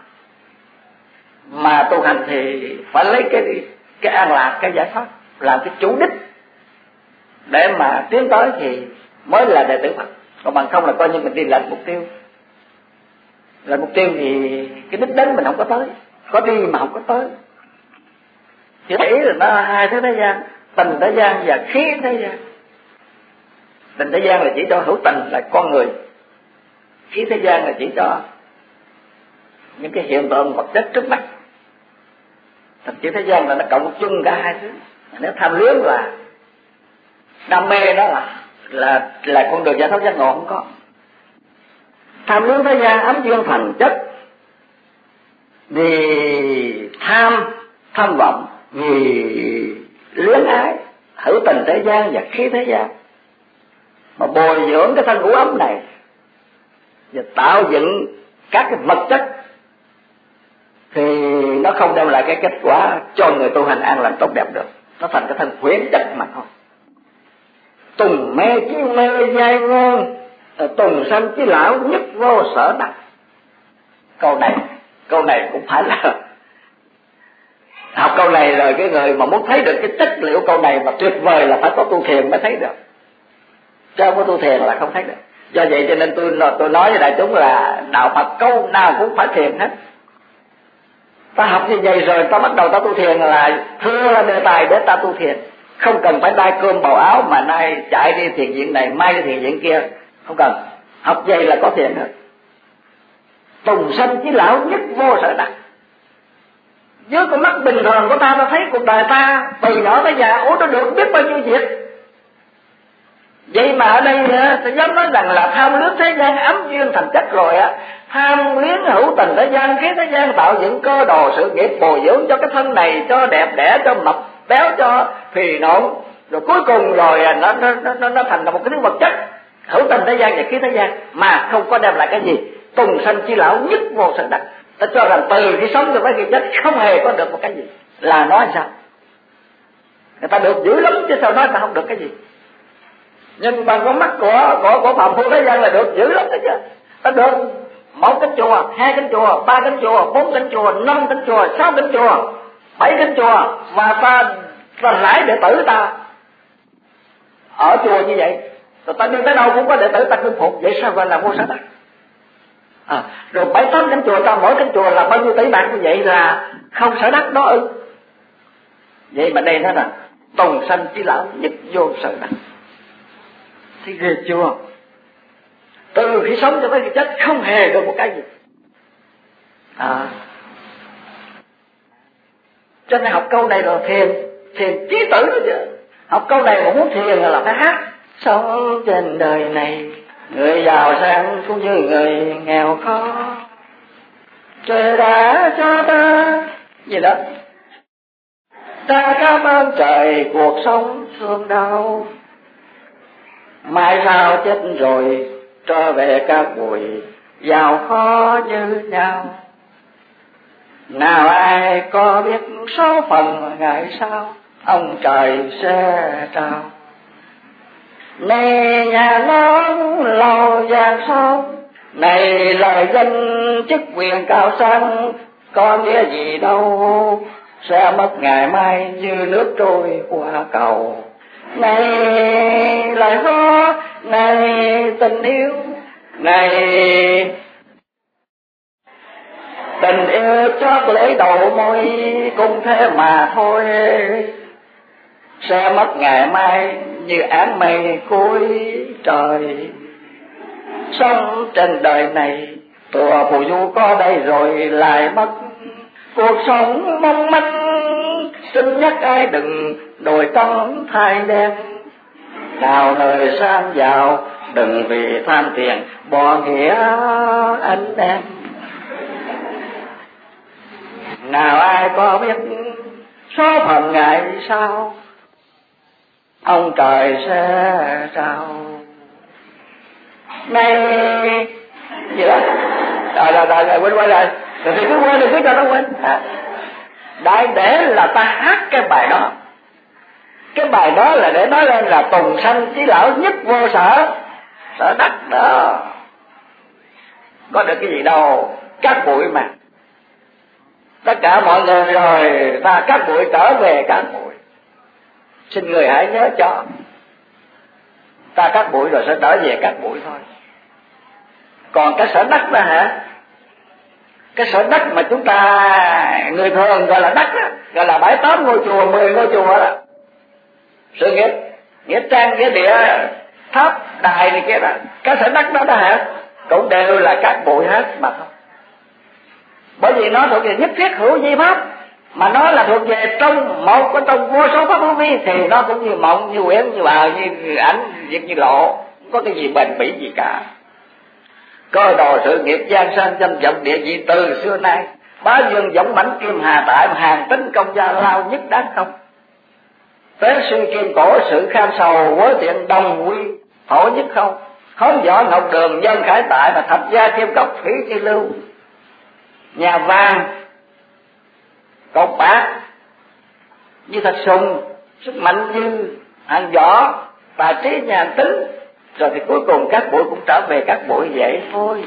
Mà tu hành thì phải lấy cái cái an lạc, cái giải thoát làm cái chủ đích để mà tiến tới thì mới là đệ tử Phật. Còn bằng không là coi như mình đi lệch mục tiêu. Lệch mục tiêu thì cái đích đến mình không có tới, có đi mà không có tới. Chỉ thấy là nó hai thứ thế gian, tình thế gian và khí thế gian. Tình thế gian là chỉ cho hữu tình là con người, khí thế gian là chỉ cho những cái hiện tượng vật chất trước mắt. Thật chỉ thế gian là nó cộng chung cả hai thứ. Nếu tham luyến là đam mê, đó là là là con đường giải thoát giác ngộ không có. Tham luyến thế gian ấm duyên thành chất, vì tham tham vọng, vì luyến ái hữu tình thế gian và khí thế gian, mà bồi dưỡng cái thân ngũ ấm này và tạo dựng các cái vật chất thì nó không đem lại cái kết quả cho người tu hành an lành tốt đẹp được. Nó thành cái thân huyễn chất mà thôi. Tùng mê chí mê dai ngon, tùng sanh chí lão nhất vô sở đắc. Câu này câu này cũng phải là học câu này rồi, cái người mà muốn thấy được cái chất liệu câu này mà tuyệt vời là phải có tu thiền mới thấy được, chứ không có tu thiền là không thấy được. Do vậy cho nên tôi tôi nói với đại chúng là đạo Phật câu nào cũng phải thiền hết. Ta học như vậy rồi ta bắt đầu ta tu thiền là thưa là đề tài để ta tu thiền, không cần phải đai cơm bào áo mà nay chạy đi thiền viện này, mai đi thiền viện kia, không cần. Học vậy là có thiền hết. Tùng sanh chí lão nhất vô sở đắc. Với con mắt bình thường của ta, ta thấy cuộc đời ta từ nhỏ tới già, ủa nó được biết bao nhiêu việc. Vậy mà ở đây ta dám nói rằng là tham luyến thế gian ấm duyên thành chất rồi á, tham luyến hữu tình thế gian, khí thế gian tạo dựng cơ đồ sự nghiệp, bồi dưỡng cho cái thân này, cho đẹp đẽ, cho mập béo, cho phì nộn, rồi cuối cùng rồi nó nó nó nó thành là một cái thứ vật chất hữu tình thế gian và khí thế gian mà không có đem lại cái gì. Tùng sanh chí lão nhất vô sở đắc. Ta cho rằng từ khi sống cho tới khi chết không hề có được một cái gì, là nói sao? Người ta được dữ lắm chứ sao nói ta không được cái gì? Nhưng bằng con mắt của của của phàm phu thế gian là được dữ lắm đó chứ. Ta được một cánh chùa, hai cánh chùa, ba cánh chùa, bốn cánh chùa, năm cánh chùa, sáu cánh chùa, bảy cánh chùa, mà ta ta lãi đệ tử ta ở chùa như vậy, rồi ta đi tới đâu cũng có đệ tử ta cung phục, vậy sao gọi là vô sở đắc? À, rồi bảy tám cánh chùa ta mỗi cánh chùa là bao nhiêu tỷ bạc như vậy là không sở đắc đó ư? Vậy mà đây nó là tùng sanh chí lão nhất vô sở đắc. Thì ghê chưa? Từ khi sống cho tới khi chết không hề được một cái gì. À, cho nên học câu này rồi thiền, thiền trí tử đó chứ. Học câu này mà muốn thiền là phải hát. Sống trên đời này, người giàu sang cũng như người nghèo khó, trời đã cho ta gì đó, ta cảm ơn trời cuộc sống thương đau. mai sau chết rồi trở về các bụi giàu khó như nhau. Nào ai có biết số phận ngày sau ông trời sẽ trao. Này nhà lớn lâu giang sông, này lời danh chức quyền cao sang, có nghĩa gì đâu sẽ mất ngày mai như nước trôi qua cầu. Này lời hứa, này tình yêu, này tình yêu chót lưỡi đầu môi cũng thế mà thôi, sẽ mất ngày mai như áng mây cuối trời. Sống trên đời này tùa phù du có đây rồi lại mất, cuộc sống mong manh xin nhắc ai đừng đổi trắng thay đen. Nào lời sang giàu đừng vì tham tiền bỏ nghĩa anh em. Nào ai có biết số phận ngày sau ông trời sẽ trao. Này gì đó rồi rồi rồi, rồi quên quên rồi rồi thì cứ quên, thì cứ cho nó quên. Đại để là ta hát cái bài đó, cái bài đó là để nói lên là tùng sanh chí lão nhất vô sở, sở đắc đó. Có được cái gì đâu, các bụi mà. Tất cả mọi người rồi ta các bụi trở về các bụi. Xin người hãy nhớ cho, ta các bụi rồi sẽ trở về các bụi thôi. Còn cái sở đắc đó hả, cái sở đất mà chúng ta người thường gọi là đất đó, gọi là bảy tám ngôi chùa, mười ngôi chùa đó, sự nghiệp nghĩa trang nghĩa địa tháp đài này kia đó, cái sở đất đó đó hả, cũng đều là các bụi hết mà không. Bởi vì nó thuộc về nhất thiết hữu vi pháp, mà nó là thuộc về trong một cái trong vô số pháp hữu vi, thì nó cũng như mộng, như quyển, như bào, như ảnh, việc như lộ, không có cái gì bền bỉ gì cả. Cơ đồ sự nghiệp giang sơn danh vọng địa vị từ xưa nay, bá dương giống mãnh kim hà tại, hàng tính công gia lao nhất đáng không. Tế suy kim cổ sự kham sầu, quớ tiện đồng quy thổ nhất không. Hóm võ ngọc đường dân khải tại, mà thập gia kim cốc thủy chi lưu. Nhà vàng cột bạc như thật sùng, sức mạnh như hàng võ, tài trí nhà tính. Rồi thì cuối cùng các bụi cũng trở về các bụi vậy thôi.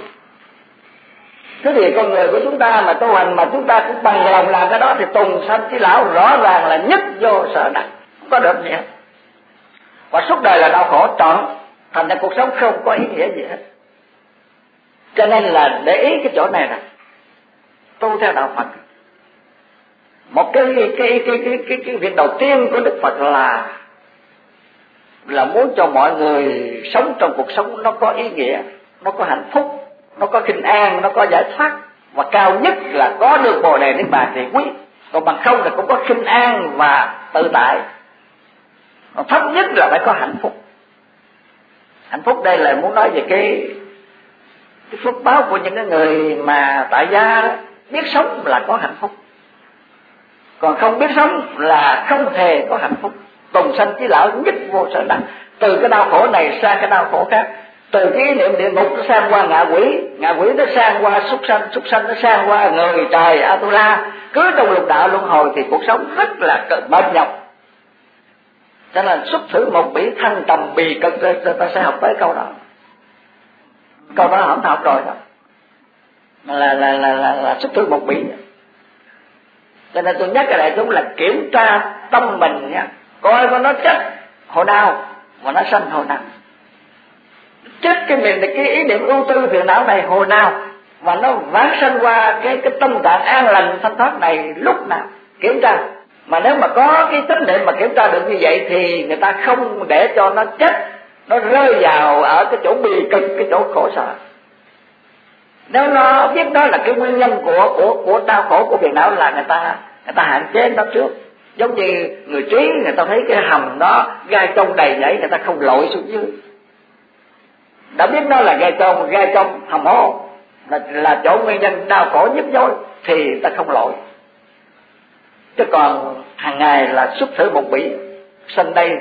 Thế thì con người của chúng ta mà tu hành mà chúng ta cũng bằng lòng làm cái đó, thì tùng sanh chí lão rõ ràng là nhất vô sở đắc, không có được gì hết. Và suốt đời là đau khổ trọn, thành ra cuộc sống không có ý nghĩa gì hết. Cho nên là để ý cái chỗ này là tu theo đạo Phật, một cái cái cái cái cái, cái, cái việc đầu tiên của Đức Phật là là muốn cho mọi người sống trong cuộc sống nó có ý nghĩa, nó có hạnh phúc, nó có kinh an, nó có giải thoát, và cao nhất là có được Bồ đề Niết Bàn thì quý. Còn bằng không là cũng có kinh an và tự tại. Còn thấp nhất là phải có hạnh phúc. Hạnh phúc đây là muốn nói về cái cái phước báo của những cái người mà tại gia đó, biết sống là có hạnh phúc, còn không biết sống là không hề có hạnh phúc. Tùng sanh chí lão nhất vô sở đắc, từ cái đau khổ này sang cái đau khổ khác, từ cái ý niệm địa ngục nó sang qua ngạ quỷ, ngạ quỷ nó sang qua súc sanh, súc sanh nó sang qua người trời Atula. Cứ trong lục đạo luân hồi thì cuộc sống rất là mệt nhọc. Cho nên xuất thử một bỉ thăng trầm bì cực, ta sẽ học tới câu đó. Câu đó không học rồi đó, là là là là, là xuất thử một bỉ. Cho nên tôi nhắc cái đại chúng là kiểm tra tâm mình nha, coi có nó chết hồi nào mà nó sanh hồi nào, chết cái mình cái ý niệm ưu tư phiền não này hồi nào, và nó vãng sanh qua cái cái tâm trạng an lành thanh thoát này lúc nào, kiểm tra. Mà nếu mà có cái tín niệm mà kiểm tra được như vậy thì người ta không để cho nó chết, nó rơi vào ở cái chỗ bì cực, cái chỗ khổ sở. Nếu nó biết đó là cái nguyên nhân của của của đau khổ của phiền não là người ta người ta hạn chế nó trước. Giống như người trí, người ta thấy cái hầm đó gai trong đầy nhảy, người ta không lội xuống dưới. Đã biết nó là gai trong, gai trong hầm hố là, là chỗ nguyên nhân đau khổ nhức nhối thì ta không lội. Chứ còn hàng ngày là xuất thử một bỉ, sanh đây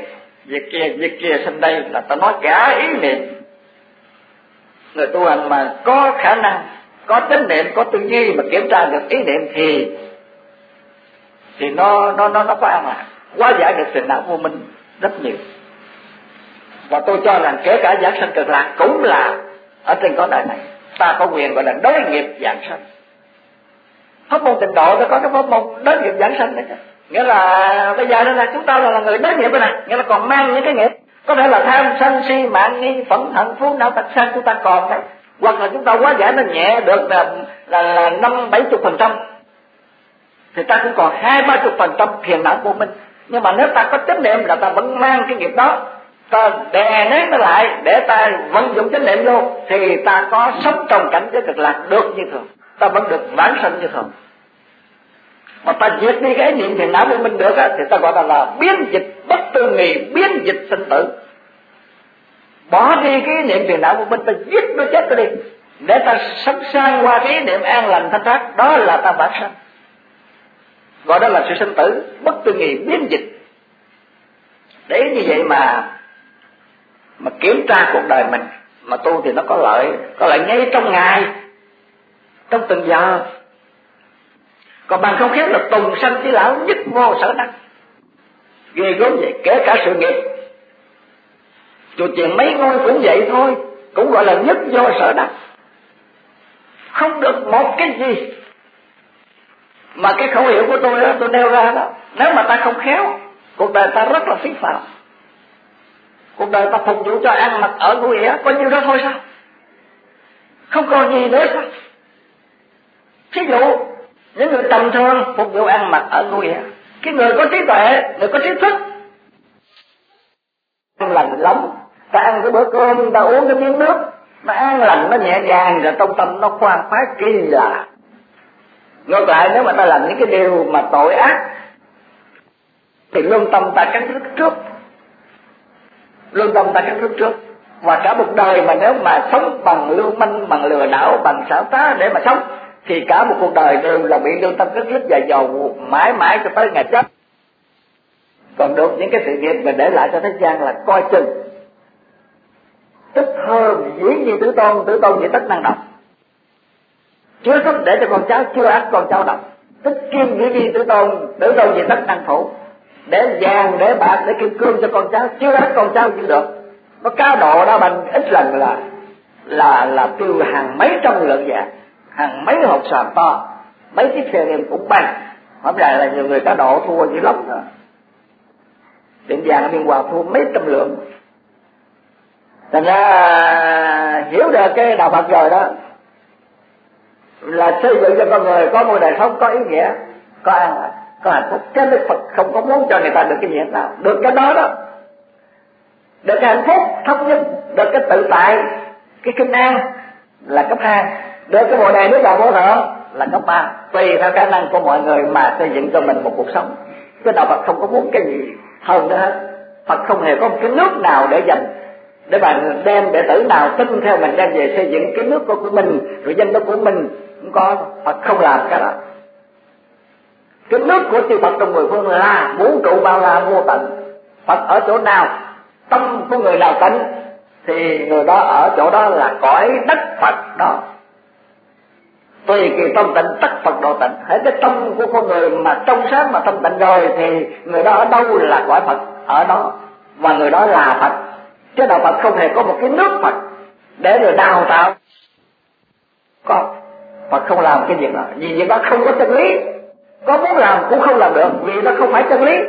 việc kia việc kia sinh đây, là ta nói cả ý niệm. Người tu hành mà có khả năng, có chánh niệm, có tư duy mà kiểm tra được ý niệm thì thì nó nó nó nó có an lạc, hóa giải được phiền não vô minh rất nhiều. Và tôi cho rằng kể cả giảng sanh cực lạc cũng là ở trên cõi đời này ta có quyền gọi là đối nghiệp giảng sanh. Pháp môn Tịnh Độ nó có cái pháp môn đối nghiệp giảng sanh đấy, nghĩa là bây giờ là chúng ta là, là người đối nghiệp rồi nè, nghĩa là còn mang những cái nghiệp, có thể là tham sân si mạng nghi phẫn hận phú não tật sang chúng ta còn đấy, hoặc là chúng ta hóa giải nó nhẹ được là là là năm bảy chục phần trăm, thì ta cũng còn hai ba chục phần trăm phiền não vô minh. Nhưng mà nếu ta có chánh niệm là ta vẫn mang cái nghiệp đó, ta đè nén nó lại để ta vận dụng chánh niệm vô, thì ta có sống trong cảnh giới cực lạc được như thường, ta vẫn được vãng sanh như thường. Mà ta diệt đi cái niệm phiền não của mình được á, thì ta gọi là, là biến dịch bất tư nghì, biến dịch sinh tử. Bỏ đi cái niệm phiền não của mình, ta giết nó chết nó đi, để ta sống sang qua cái niệm an lành thanh thoát, đó là ta vãng sanh. Gọi đó là sự sinh tử bất tư nghì, biến dịch. Để như vậy mà mà kiểm tra cuộc đời mình mà tu thì nó có lợi, có lợi ngay trong ngày, trong từng giờ. Còn bằng không khéo là tùng sanh chí lão, nhất vô sở đắc. Ghê gớm vậy, kể cả sự nghiệp chùa chiền mấy ngôi cũng vậy thôi, cũng gọi là nhất vô sở đắc. Không được một cái gì. Mà cái khẩu hiệu của tôi đó, tôi nêu ra đó, nếu mà ta không khéo, cuộc đời ta rất là phí phạm. Cuộc đời ta phục vụ cho ăn mặc ở ngủ ỉa có nhiêu đó thôi sao? Không còn gì nữa sao? Thí dụ những người tầm thường phục vụ ăn mặc ở ngủ ỉa, cái người có trí tuệ, người có trí thức ăn lành lắm, ta ăn cái bữa cơm, ta uống cái miếng nước, nó an lành, nó nhẹ nhàng, rồi trong tâm nó khoan khoái kỳ lạ. Ngược lại nếu mà ta làm những cái điều mà tội ác thì lương tâm ta cắn rứt trước, lương tâm ta cắn rứt trước. Và cả một đời mà nếu mà sống bằng lưu manh, bằng lừa đảo, bằng xảo trá để mà sống, thì cả một cuộc đời đều là bị lương tâm cắn rứt dài dầu mãi mãi cho tới ngày chết. Còn được những cái sự nghiệp mình để lại cho thế gian là coi chừng, tích hơn dĩ như tử tôn, tử tôn dĩ tất năng độc, chưa sắp để cho con cháu chưa ác con cháu độc, tích kim dĩ như tử tôn, tử tôn dĩ tất năng thủ, để vàng để bạc để kim cương cho con cháu, chưa ác con cháu chịu được. Nó cao độ đó bằng ít lần là là là tiêu hàng mấy trăm lượng vàng, hàng mấy hộp sàm to, mấy chiếc xe game cũng bay. Hôm nay là nhiều người cá độ thua dữ lắm rồi, tiệm vàng ở Biên Hòa thua mấy trăm lượng. Thành ra hiểu được cái đạo Phật rồi đó, là xây dựng cho con người có một đời sống có ý nghĩa, có an, có hạnh phúc. Cái Đức Phật không có muốn cho người ta được cái gì nào, được cái đó đó, được cái hạnh phúc thống nhất, được cái tự tại, cái kinh an là cấp hai, được cái bồ đề nước đạo vô thượng là cấp ba, tùy theo khả năng của mọi người mà xây dựng cho mình một cuộc sống. Cái đạo Phật không có muốn cái gì hơn nữa hết. Phật không hề có một cái nước nào để dành, để mà đem đệ tử nào tin theo mình đem về xây dựng cái nước của mình, rồi danh đất của mình, không có. Phật không làm cái đó. Cái nước của chư Phật trong mười phương là vũ trụ bao la vô tận. Phật ở chỗ nào, tâm của người nào tịnh thì người đó ở chỗ đó là cõi đất Phật đó. Tùy kỳ tâm tịnh tất Phật độ tịnh. Hễ cái tâm của con người mà trong sáng mà tâm tịnh rồi thì người đó ở đâu là cõi Phật ở đó, và người đó là Phật. Chứ đạo Phật không hề có một cái nước Phật để rồi đào tạo. Có, Phật không làm cái việc đó, vì việc đó không có chân lý. Có muốn làm cũng không làm được, vì nó không phải chân lý.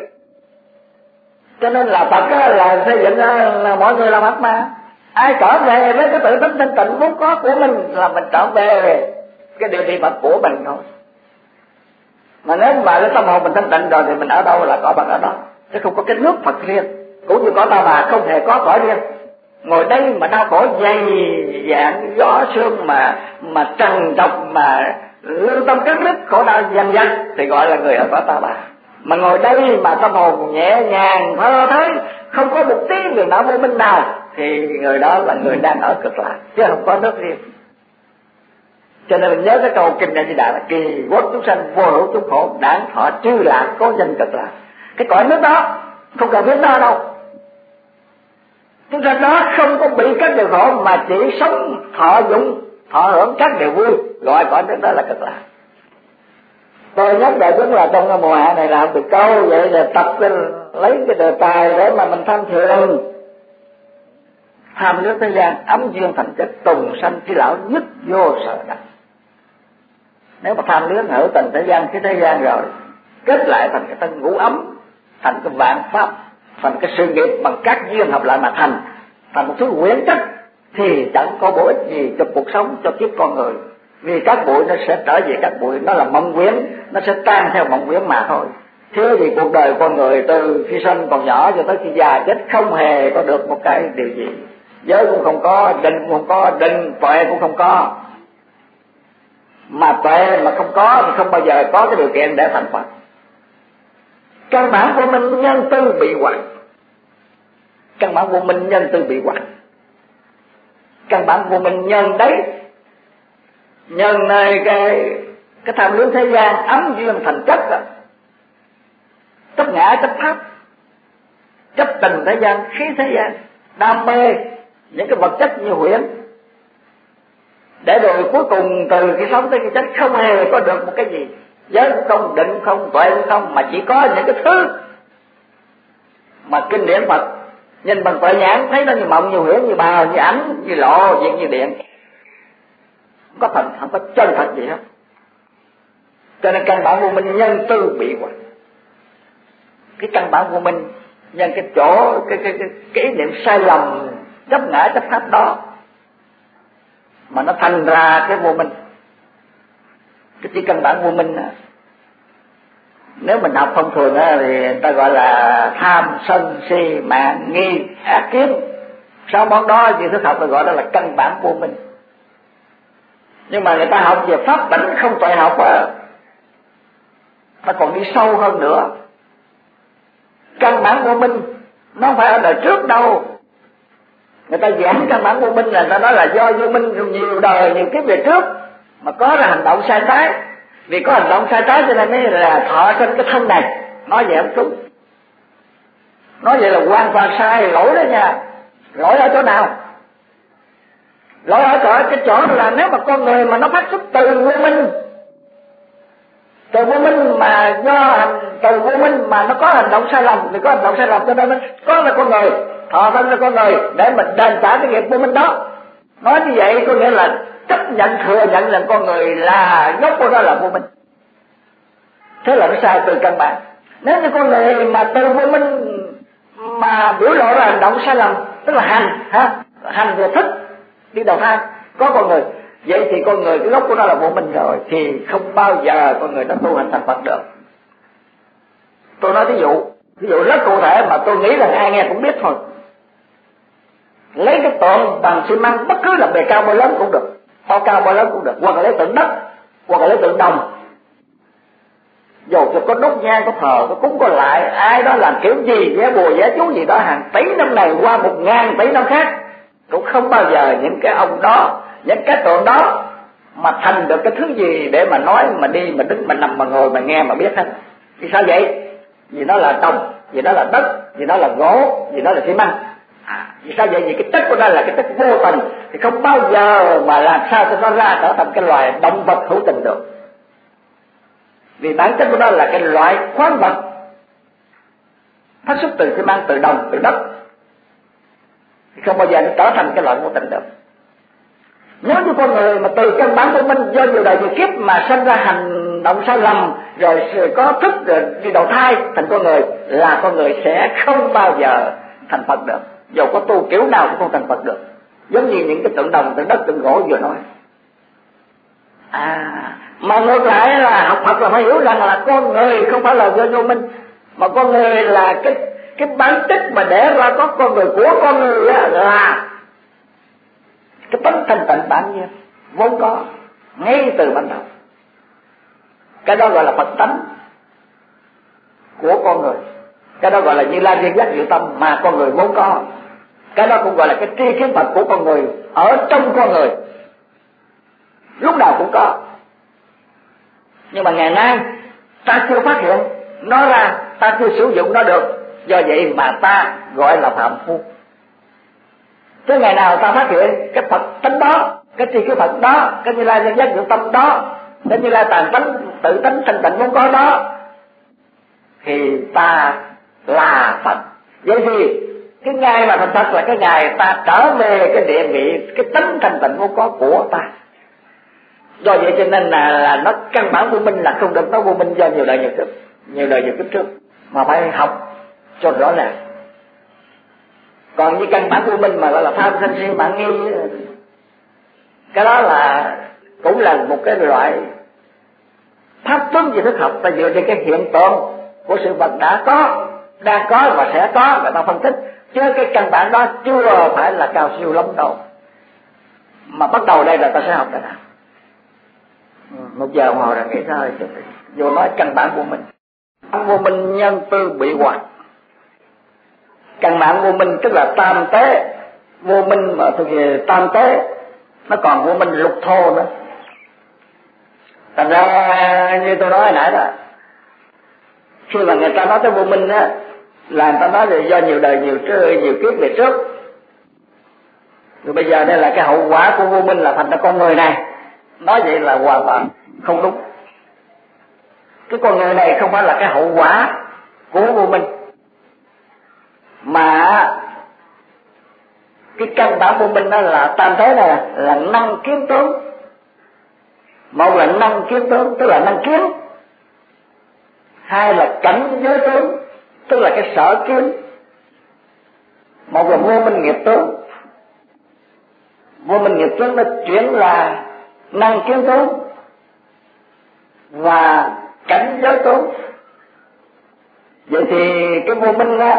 Cho nên là Phật là xây dựng là mọi người làm Phật mà. Ai trở về với cái tự tánh thanh tịnh vốn có của mình là mình trở về cái điều trị Phật của mình thôi. Mà nếu mà cái tâm hồn mình thanh tịnh rồi thì mình ở đâu là có Phật ở đó, chứ không có cái nước Phật riêng. Cũng như có Ta Bà không hề có cõi riêng. Ngồi đây mà đau khổ dày dạn gió sương mà mà trần trọc mà lương tâm cắt đứt khổ đau dằn dặt thì gọi là người ở cõi Ta Bà. Mà ngồi đây mà tâm hồn nhẹ nhàng thơ thới, không có một tí điều não vô minh nào thì người đó là người đang ở cực lạc, chứ không có nước riêng. Cho nên mình nhớ cái câu kinh A Di Đà là kỳ quốc chúng sanh vô hữu chúng khổ, đản thọ chư lạc có danh cực lạc. Cái cõi nước đó không cần biết nó đâu, Chúng ta đó không có bị các điều khổ mà chỉ sống thọ dụng, thọ hưởng các điều vui, gọi cõi nước đó là Cực Lạc. Tôi nhắc đại chúng là trong cái mùa hạ này làm được câu vậy là tập lên lấy cái đề tài để mà mình tham thiền. Tham nước thế gian, ấm duyên thành chất, tùng sanh trí lão, nhất vô sở đắc. Nếu mà tham nước hữu tình thế gian, cái thế gian rồi kết lại thành cái thân ngũ ấm, thành cái vạn pháp, thành cái sự nghiệp bằng các duyên hợp lại mà thành thành một thứ quyển chất, thì chẳng có bổ ích gì cho cuộc sống, cho kiếp con người. Vì các bụi nó sẽ trở về các bụi, nó là mộng quyển, nó sẽ tan theo mộng quyển mà thôi. Thế thì cuộc đời con người từ khi sinh còn nhỏ cho tới khi già chết không hề có được một cái điều gì. Giới cũng không có, định cũng không có, định tuệ cũng không có. Mà tuệ mà không có thì không bao giờ có cái điều kiện để thành Phật. Căn bản của mình nhân tư bị hoại. Căn bản của mình nhân tư bị hoại. Căn bản của mình nhân đấy, nhân nơi cái cái tham luyến thế gian, ấm duyên thành chất đó, chấp ngã chấp pháp, chấp tình thế gian, khí thế gian, đam mê những cái vật chất như huyễn, để rồi cuối cùng từ khi sống tới khi chết không hề có được một cái gì. Giới cũng không, định cũng không, tuệ cũng không, mà chỉ có những cái thứ mà kinh điển Phật nhìn bằng tuệ nhãn thấy nó như mộng, như huyễn, như bào, như ảnh, như lộ, như, như điện, không có thật, không có chân thật gì hết. Cho nên căn bản vô minh nhân tư bị hoại. Cái căn bản vô minh nhân cái chỗ cái cái cái, cái ý niệm sai lầm chấp ngã chấp pháp đó mà nó thành ra cái vô minh. Cái chỉ căn bản vô minh đó, nếu mình học thông thường đó, thì người ta gọi là tham sân si mạng nghi ác kiến. Sau món đó thì thức học ta gọi đó là căn bản vô minh. Nhưng mà người ta học về pháp tánh không tuệ học à, ta còn đi sâu hơn nữa. Căn bản vô minh nó không phải ở đời trước đâu. Người ta giảng căn bản vô minh là người ta nói là do vô minh nhiều đời nhiều kiếp về trước mà có ra hành động sai trái. Vì có hành động sai trái cho nên mới là thọ trên cái thân này. Nói vậy không đúng. Nói vậy là hoàn toàn sai, lỗi đó nha. Lỗi ở chỗ nào? Lỗi ở chỗ cái chỗ là nếu mà con người mà nó phát xuất từ vô minh, từ vô minh mà do hành, từ vô minh mà nó có hành động sai lầm, thì có hành động sai lầm cho nên nó có là con người, thọ thân là con người để mình đền trả cái nghiệp vô minh đó. Nói như vậy có nghĩa là chấp nhận thừa nhận là con người là gốc của nó là vô minh. Thế là nó sai từ căn bản. Nếu như con người mà từ vô minh mà biểu lộ ra hành động sai lầm, tức là hành ha, hành về thức đi đầu thai, có con người, vậy thì con người cái gốc của nó là vô minh rồi, thì không bao giờ con người nó tu hành thành Phật được. Tôi nói ví dụ, ví dụ rất cụ thể mà tôi nghĩ rằng ai nghe cũng biết thôi. Lấy cái tượng bằng xi măng bất cứ là bề cao bao lớn cũng được, bao cao bao lớn cũng được, hoặc là lấy tượng đất, hoặc là lấy tượng đồng. Dù cho có đốt nhang, có thờ, có cúng, có lại, ai đó làm kiểu gì, vẽ bùa, vẽ chú gì đó hàng tỷ năm này qua một ngàn tỷ năm khác, cũng không bao giờ những cái ông đó, những cái tượng đó mà thành được cái thứ gì để mà nói, mà đi, mà đứng, mà nằm, mà ngồi, mà nghe, mà biết hết. Vì sao vậy? Vì nó là đồng, vì nó là đất, vì nó là gỗ, vì nó là xi măng. À, vì sao vậy? Vì cái chất của nó là cái chất vô tình, thì không bao giờ mà làm sao cho nó ra trở thành cái loài động vật hữu tình được. Vì bản chất của nó là cái loại khoáng vật phát xuất từ xi măng, từ đồng, từ đất, thì không bao giờ nó trở thành cái loại vô tình được. Nếu như con người mà từ căn bản của mình do nhiều đời nhiều kiếp mà sinh ra hành động sai lầm, rồi có thức rồi đi đầu thai thành con người, là con người sẽ không bao giờ thành Phật được. Dù có tu kiểu nào cũng không thành Phật được. Giống như những cái tượng đồng, tượng đất, tượng gỗ vừa nói. À, mà ngược lại là học Phật là phải hiểu rằng là con người không phải là do vô minh, mà con người là cái cái bản chất mà để ra có con người của con người là cái tánh thanh tịnh bản nhiên vốn có ngay từ ban đầu. Cái đó gọi là Phật tánh của con người. Cái đó gọi là Như Lai Viên Giác Diệu Tâm mà con người vốn có. Cái đó cũng gọi là cái tri kiến Phật của con người ở trong con người, lúc nào cũng có. Nhưng mà ngày nay ta chưa phát hiện nó ra, ta chưa sử dụng nó được, do vậy mà ta gọi là phạm phu. Tới ngày nào ta phát hiện cái Phật tánh đó, cái tri kiến Phật đó, cái Như Lai nhân giác dụng tâm đó, cái Như Lai tàn tánh tự tánh thanh tịnh vốn có đó, thì ta là Phật. Vậy thì cái ngày mà thành Phật là cái ngày ta trở về cái địa vị, cái tánh thanh tịnh vốn có của ta. Do vậy cho nên là, là nó căn bản vô minh là không được, nó vô minh do nhiều đời nhiều kiếp, nhiều đời nhiều kiếp trước, mà phải học cho rõ ràng. Còn như căn bản vô minh mà gọi là tham sân si mạng nghi, cái đó là cũng là một cái loại pháp tướng về thức học, ta dựa trên cái hiện tượng của sự vật đã có, đang có và sẽ có, người ta phân tích, chứ cái căn bản đó chưa phải là cao siêu lắm đâu. Mà bắt đầu đây là ta sẽ học cái nào. Một giờ đồng hồ rồi nghĩ sao rồi, vô nói căn bản của mình. Vô minh nhân tư bị hoại. Căn bản vô minh tức là tam tế. Vô minh mà thực hiện tam tế, nó còn vô minh lục thô nữa. Thành ra như tôi nói hồi nãy đó, khi mà người ta nói tới vô minh á, là người ta nói là do nhiều đời nhiều nhiều kiếp về trước. Rồi bây giờ đây là cái hậu quả của vô minh là thành ra con người này. Nói vậy là hoàn toàn không đúng. Cái con người này không phải là cái hậu quả của vô minh, mà cái căn bản vô minh đó là tam thế này, là năng kiến tướng. Một là năng kiến tướng tức là năng kiến, hai là cảnh giới tướng tức là cái sở kiến. Một là vô minh nghiệp tướng. Vô minh nghiệp tướng nó chuyển là năng kiến tướng và cảnh giới tướng. Vậy thì cái vô minh đó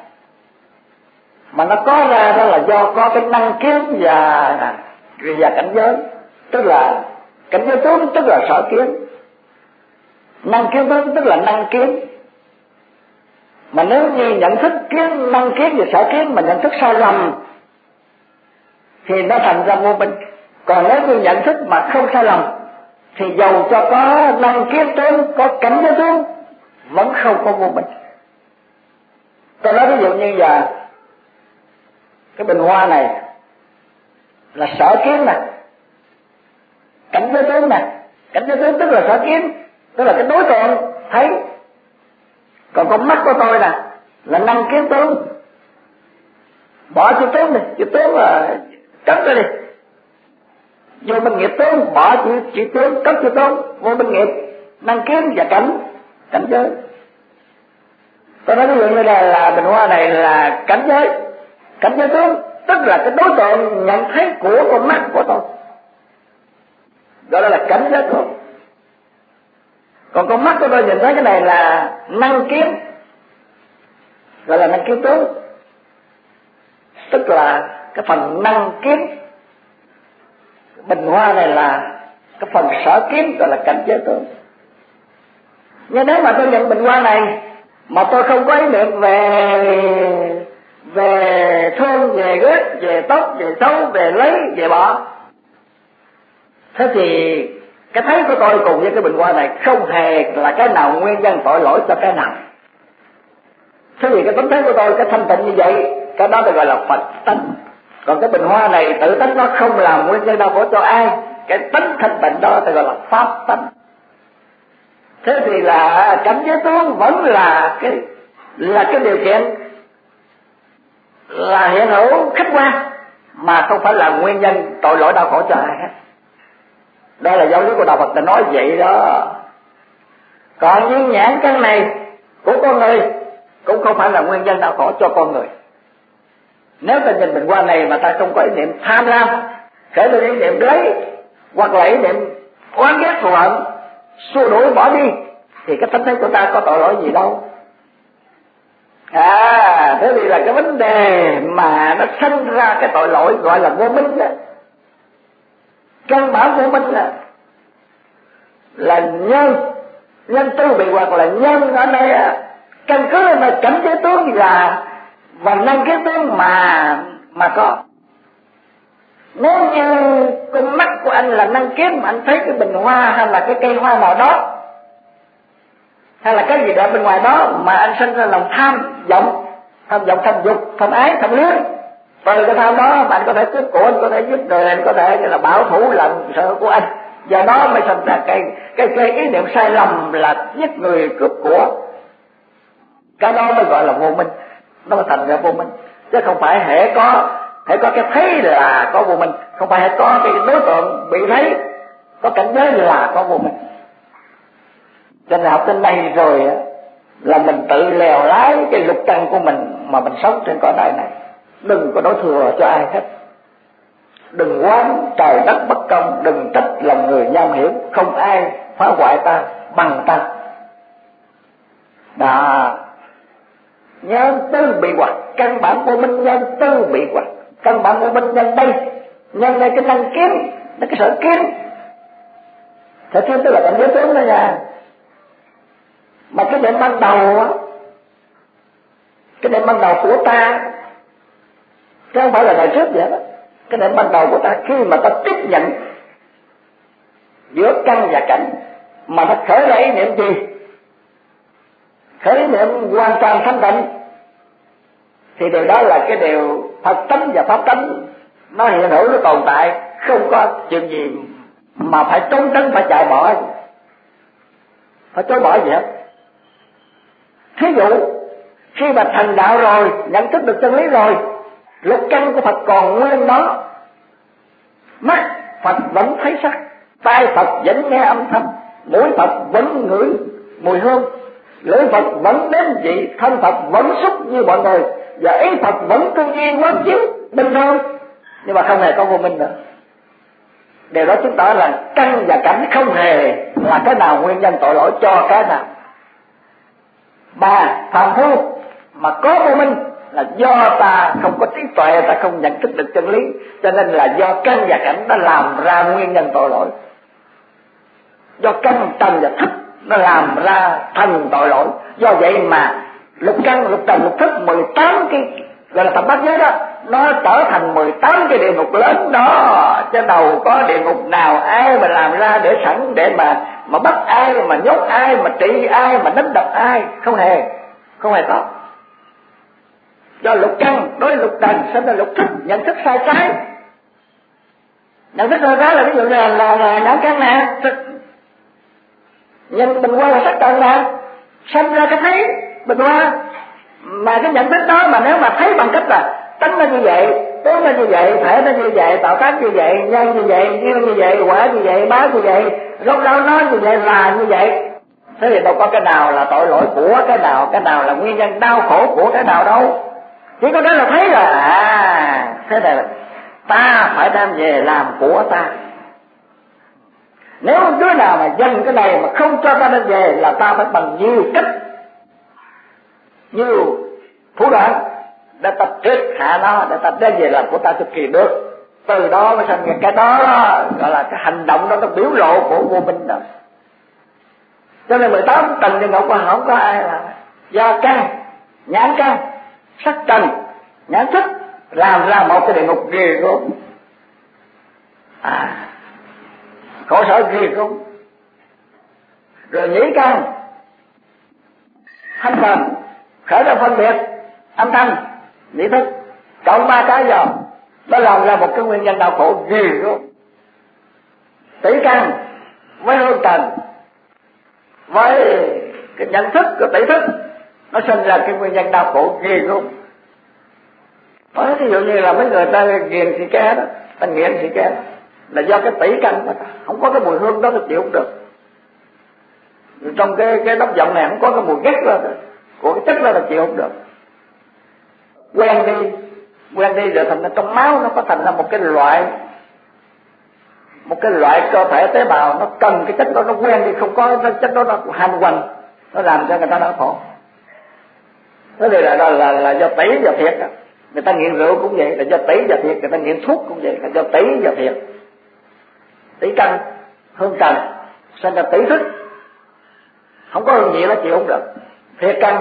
mà nó có ra đó là do có cái năng kiến và và cảnh giới, tức là cảnh giới tướng tức là sở kiến, năng kiến tướng tức là năng kiến. Mà nếu như nhận thức kiến năng kiến và sở kiến mà nhận thức sai lầm thì nó thành ra vô minh. Còn nếu như nhận thức mà không sai lầm thì dầu cho có năng kiến tướng, có cảnh giới tướng vẫn không có vô minh. Tôi nói ví dụ như giờ cái bình hoa này là sở kiến nè, cảnh giới tướng nè. Cảnh giới tướng tức là sở kiến, tức là cái đối tượng thấy. Còn con mắt của tôi nè là năng kiến tướng. Bỏ chữ tướng đi, chữ tướng là cất ra đi. Vô minh nghiệp tướng, bỏ chữ, chữ tướng, cất chữ tướng. Vô minh nghiệp, năng kiến và cảnh, cảnh giới. Tôi nói ví dụ như là, là bình hoa này là cảnh giới. Cảnh giới tướng tức là cái đối tượng nhận thấy của con mắt của tôi, gọi đó là cảnh giới tướng. Còn con mắt của tôi nhìn thấy cái này là năng kiến, gọi là năng kiến tướng, tức là cái phần năng kiến. Bình hoa này là cái phần sở kiến, gọi là cảnh giới tướng. Nhưng nếu mà tôi nhận bình hoa này mà tôi không có ý niệm về về thương, về ghét, về tốt, về xấu, về lấy, về bỏ, thế thì cái thấy của tôi cùng với cái bình hoa này không hề là cái nào nguyên nhân tội lỗi cho cái nào. Thế thì cái tánh thấy của tôi, cái thanh tịnh như vậy, cái đó được gọi là Phật tánh. Còn cái bình hoa này tự tánh nó không làm nguyên nhân đau khổ cho ai, cái tánh thanh tịnh đó được gọi là pháp tánh. Thế thì là cảnh giới tướng vẫn là cái là cái điều kiện, là hiện hữu khách quan, mà không phải là nguyên nhân tội lỗi đau khổ cho ai hết. Đây là giáo lý của đạo Phật đã nói vậy đó. Còn những nhãn căn này của con người cũng không phải là nguyên nhân đau khổ cho con người. Nếu ta nhìn bình hoa này mà ta không có ý niệm tham lam, khởi lên ý niệm lấy, hoặc là ý niệm oán ghét thù hận, xua đuổi bỏ đi, thì cái tánh thấy của ta có tội lỗi gì đâu. À, thế thì là cái vấn đề mà nó sinh ra cái tội lỗi gọi là vô minh đó. Căn bản vô minh là là nhân, nhân tư bị hoặc là nhân ở đây căn cứ là cảnh giới tướng là và năng kiến tướng mà mà có. Nếu như con mắt của anh là năng kiến mà anh thấy cái bình hoa hay là cái cây hoa nào đó, hay là cái gì đó bên ngoài đó mà anh sinh ra lòng tham vọng, tham vọng, tham dục, tham ái, tham luyến, Từ cái tham đó bạn có thể cướp của, anh có thể giết người, anh có thể là bảo thủ lòng sợ của anh. Do đó mới sinh ra cái cái cái ý niệm sai lầm là giết người cướp của. Cái đó mới gọi là vô minh, nó mới thành ra vô minh. Chứ không phải hễ có hễ có cái thấy là có vô minh, không phải hễ có cái đối tượng bị thấy có cảnh giới là có vô minh. Cho nên học đến đây rồi là mình tự lèo lái cái lục căn của mình mà mình sống trên cõi đời này. Đừng có đổ thừa cho ai hết. Đừng oán trời đất bất công, đừng trách lòng người nham hiểm, không ai phá hoại ta bằng ta. Đó. Nhân tư bị hoặc, căn bản vô minh nhân tư bị hoặc. Căn bản vô minh nhân đây, nhân đây cái năng kiến, nó cái sở kiến. Sở kiến tức là cảnh giới tướng đó nha. Mà cái niệm ban đầu á, cái niệm ban đầu của ta, chứ không phải là đời trước vậy đó. Cái niệm ban đầu của ta khi mà ta tiếp nhận giữa căn và cảnh mà nó khởi ra ý niệm gì? Khởi ý niệm hoàn toàn thanh tịnh, thì điều đó là cái điều Phật tánh và pháp tánh nó hiện hữu, nó tồn tại, không có chuyện gì mà phải trốn tránh, phải chạy bỏ, phải chối bỏ gì hết. Thí dụ khi mà thành đạo rồi, nhận thức được chân lý rồi, lục căn của Phật còn nguyên đó, mắt Phật vẫn thấy sắc, tai Phật vẫn nghe âm thanh, mũi Phật vẫn ngửi mùi hương, lưỡi Phật vẫn đến vị, thân Phật vẫn xúc như mọi người, và ý Phật vẫn tư duy quán chiếu bình thường, nhưng mà không hề có vô minh nữa. Điều đó chứng tỏ là căn và cảnh không hề là cái nào nguyên nhân tội lỗi cho cái nào. Ba, phàm phu mà có vô minh là do ta không có trí tuệ, ta không nhận thức được chân lý, cho nên là do căn và cảnh nó làm ra nguyên nhân tội lỗi. Do căn trần và thức nó làm ra thành tội lỗi. Do vậy mà lục căn, lục trần, lục thức, mười tám cái gọi là thập bát giới đó, nó trở thành mười tám cái địa ngục lớn đó. Chứ đâu có địa ngục nào ai mà làm ra để sẵn để mà mà bắt ai, mà nhốt ai, mà trị ai, mà đánh đập ai, không hề, không hề có. Do lục căn đối lục trần sinh ra lục thức, nhận thức sai trái. Nhận thức sai trái là ví dụ là là, là nhãn căn nè, nhìn bình qua là sắc trần nè, sinh ra cái thấy bình qua. Mà cái nhận thức đó mà nếu mà thấy bằng cách là tánh nó như vậy, tướng nó như vậy, thể nó như vậy, tạo tác như vậy, nhân như vậy, duyên như vậy, quả như vậy, bá như vậy, gốc rau nó như vậy, là như vậy, thế thì đâu có cái nào là tội lỗi của cái nào, cái nào là nguyên nhân đau khổ của cái nào đâu. Chỉ có đó là thấy là à, thế này là ta phải đem về làm của ta. Nếu đứa nào mà dành cái này mà không cho ta đem về là ta phải bằng nhiều cách, nhiều thủ đoạn để ta triệt hạ nó, để ta đem về làm của ta cực kỳ được. Từ đó mới thành cái đó gọi là cái hành động đó, nó biểu lộ của vô minh đó. Cho nên mười tám tầng địa ngục không có ai là do căn, nhãn căn, sắc trần, nhãn thức làm ra một cái địa ngục ghê gớm. À, khổ sở ghê gớm. Rồi nhĩ căn, thanh trần khởi ra phân biệt âm thanh, nhĩ thức, cộng ba cái vào nó làm ra một cái nguyên nhân đau khổ ghê gớm. Tỷ căn với hương trần với cái nhận thức của tỷ thức nó sinh ra cái nguyên nhân đau khổ ghê gớm. Nói ví dụ như là mấy người ta nghiền xì ke đó, ta nghiện xì ke là do cái tỷ căn của ta không có cái mùi hương đó, ta chịu không được. Rồi trong cái cái đốc giọng này không có cái mùi ghét đó, của cái chất đó là chịu không được. Quen đi, quen đi rồi thành ra trong máu nó có thành ra một cái loại một cái loại cơ thể tế bào nó cần cái chất đó, nó quen đi, không có cái chất đó nó ham quanh, nó làm cho người ta đau khổ. Thế thì là là là, là do tỷ và thiệt đó. Người ta nghiện rượu cũng vậy, là do tỷ và thiệt. Người ta nghiện thuốc cũng vậy, là do tỷ và thiệt. Tỷ căn, hương trần, sinh ra tỷ thức, không có hương vị nó chịu không được. Thiệt căn,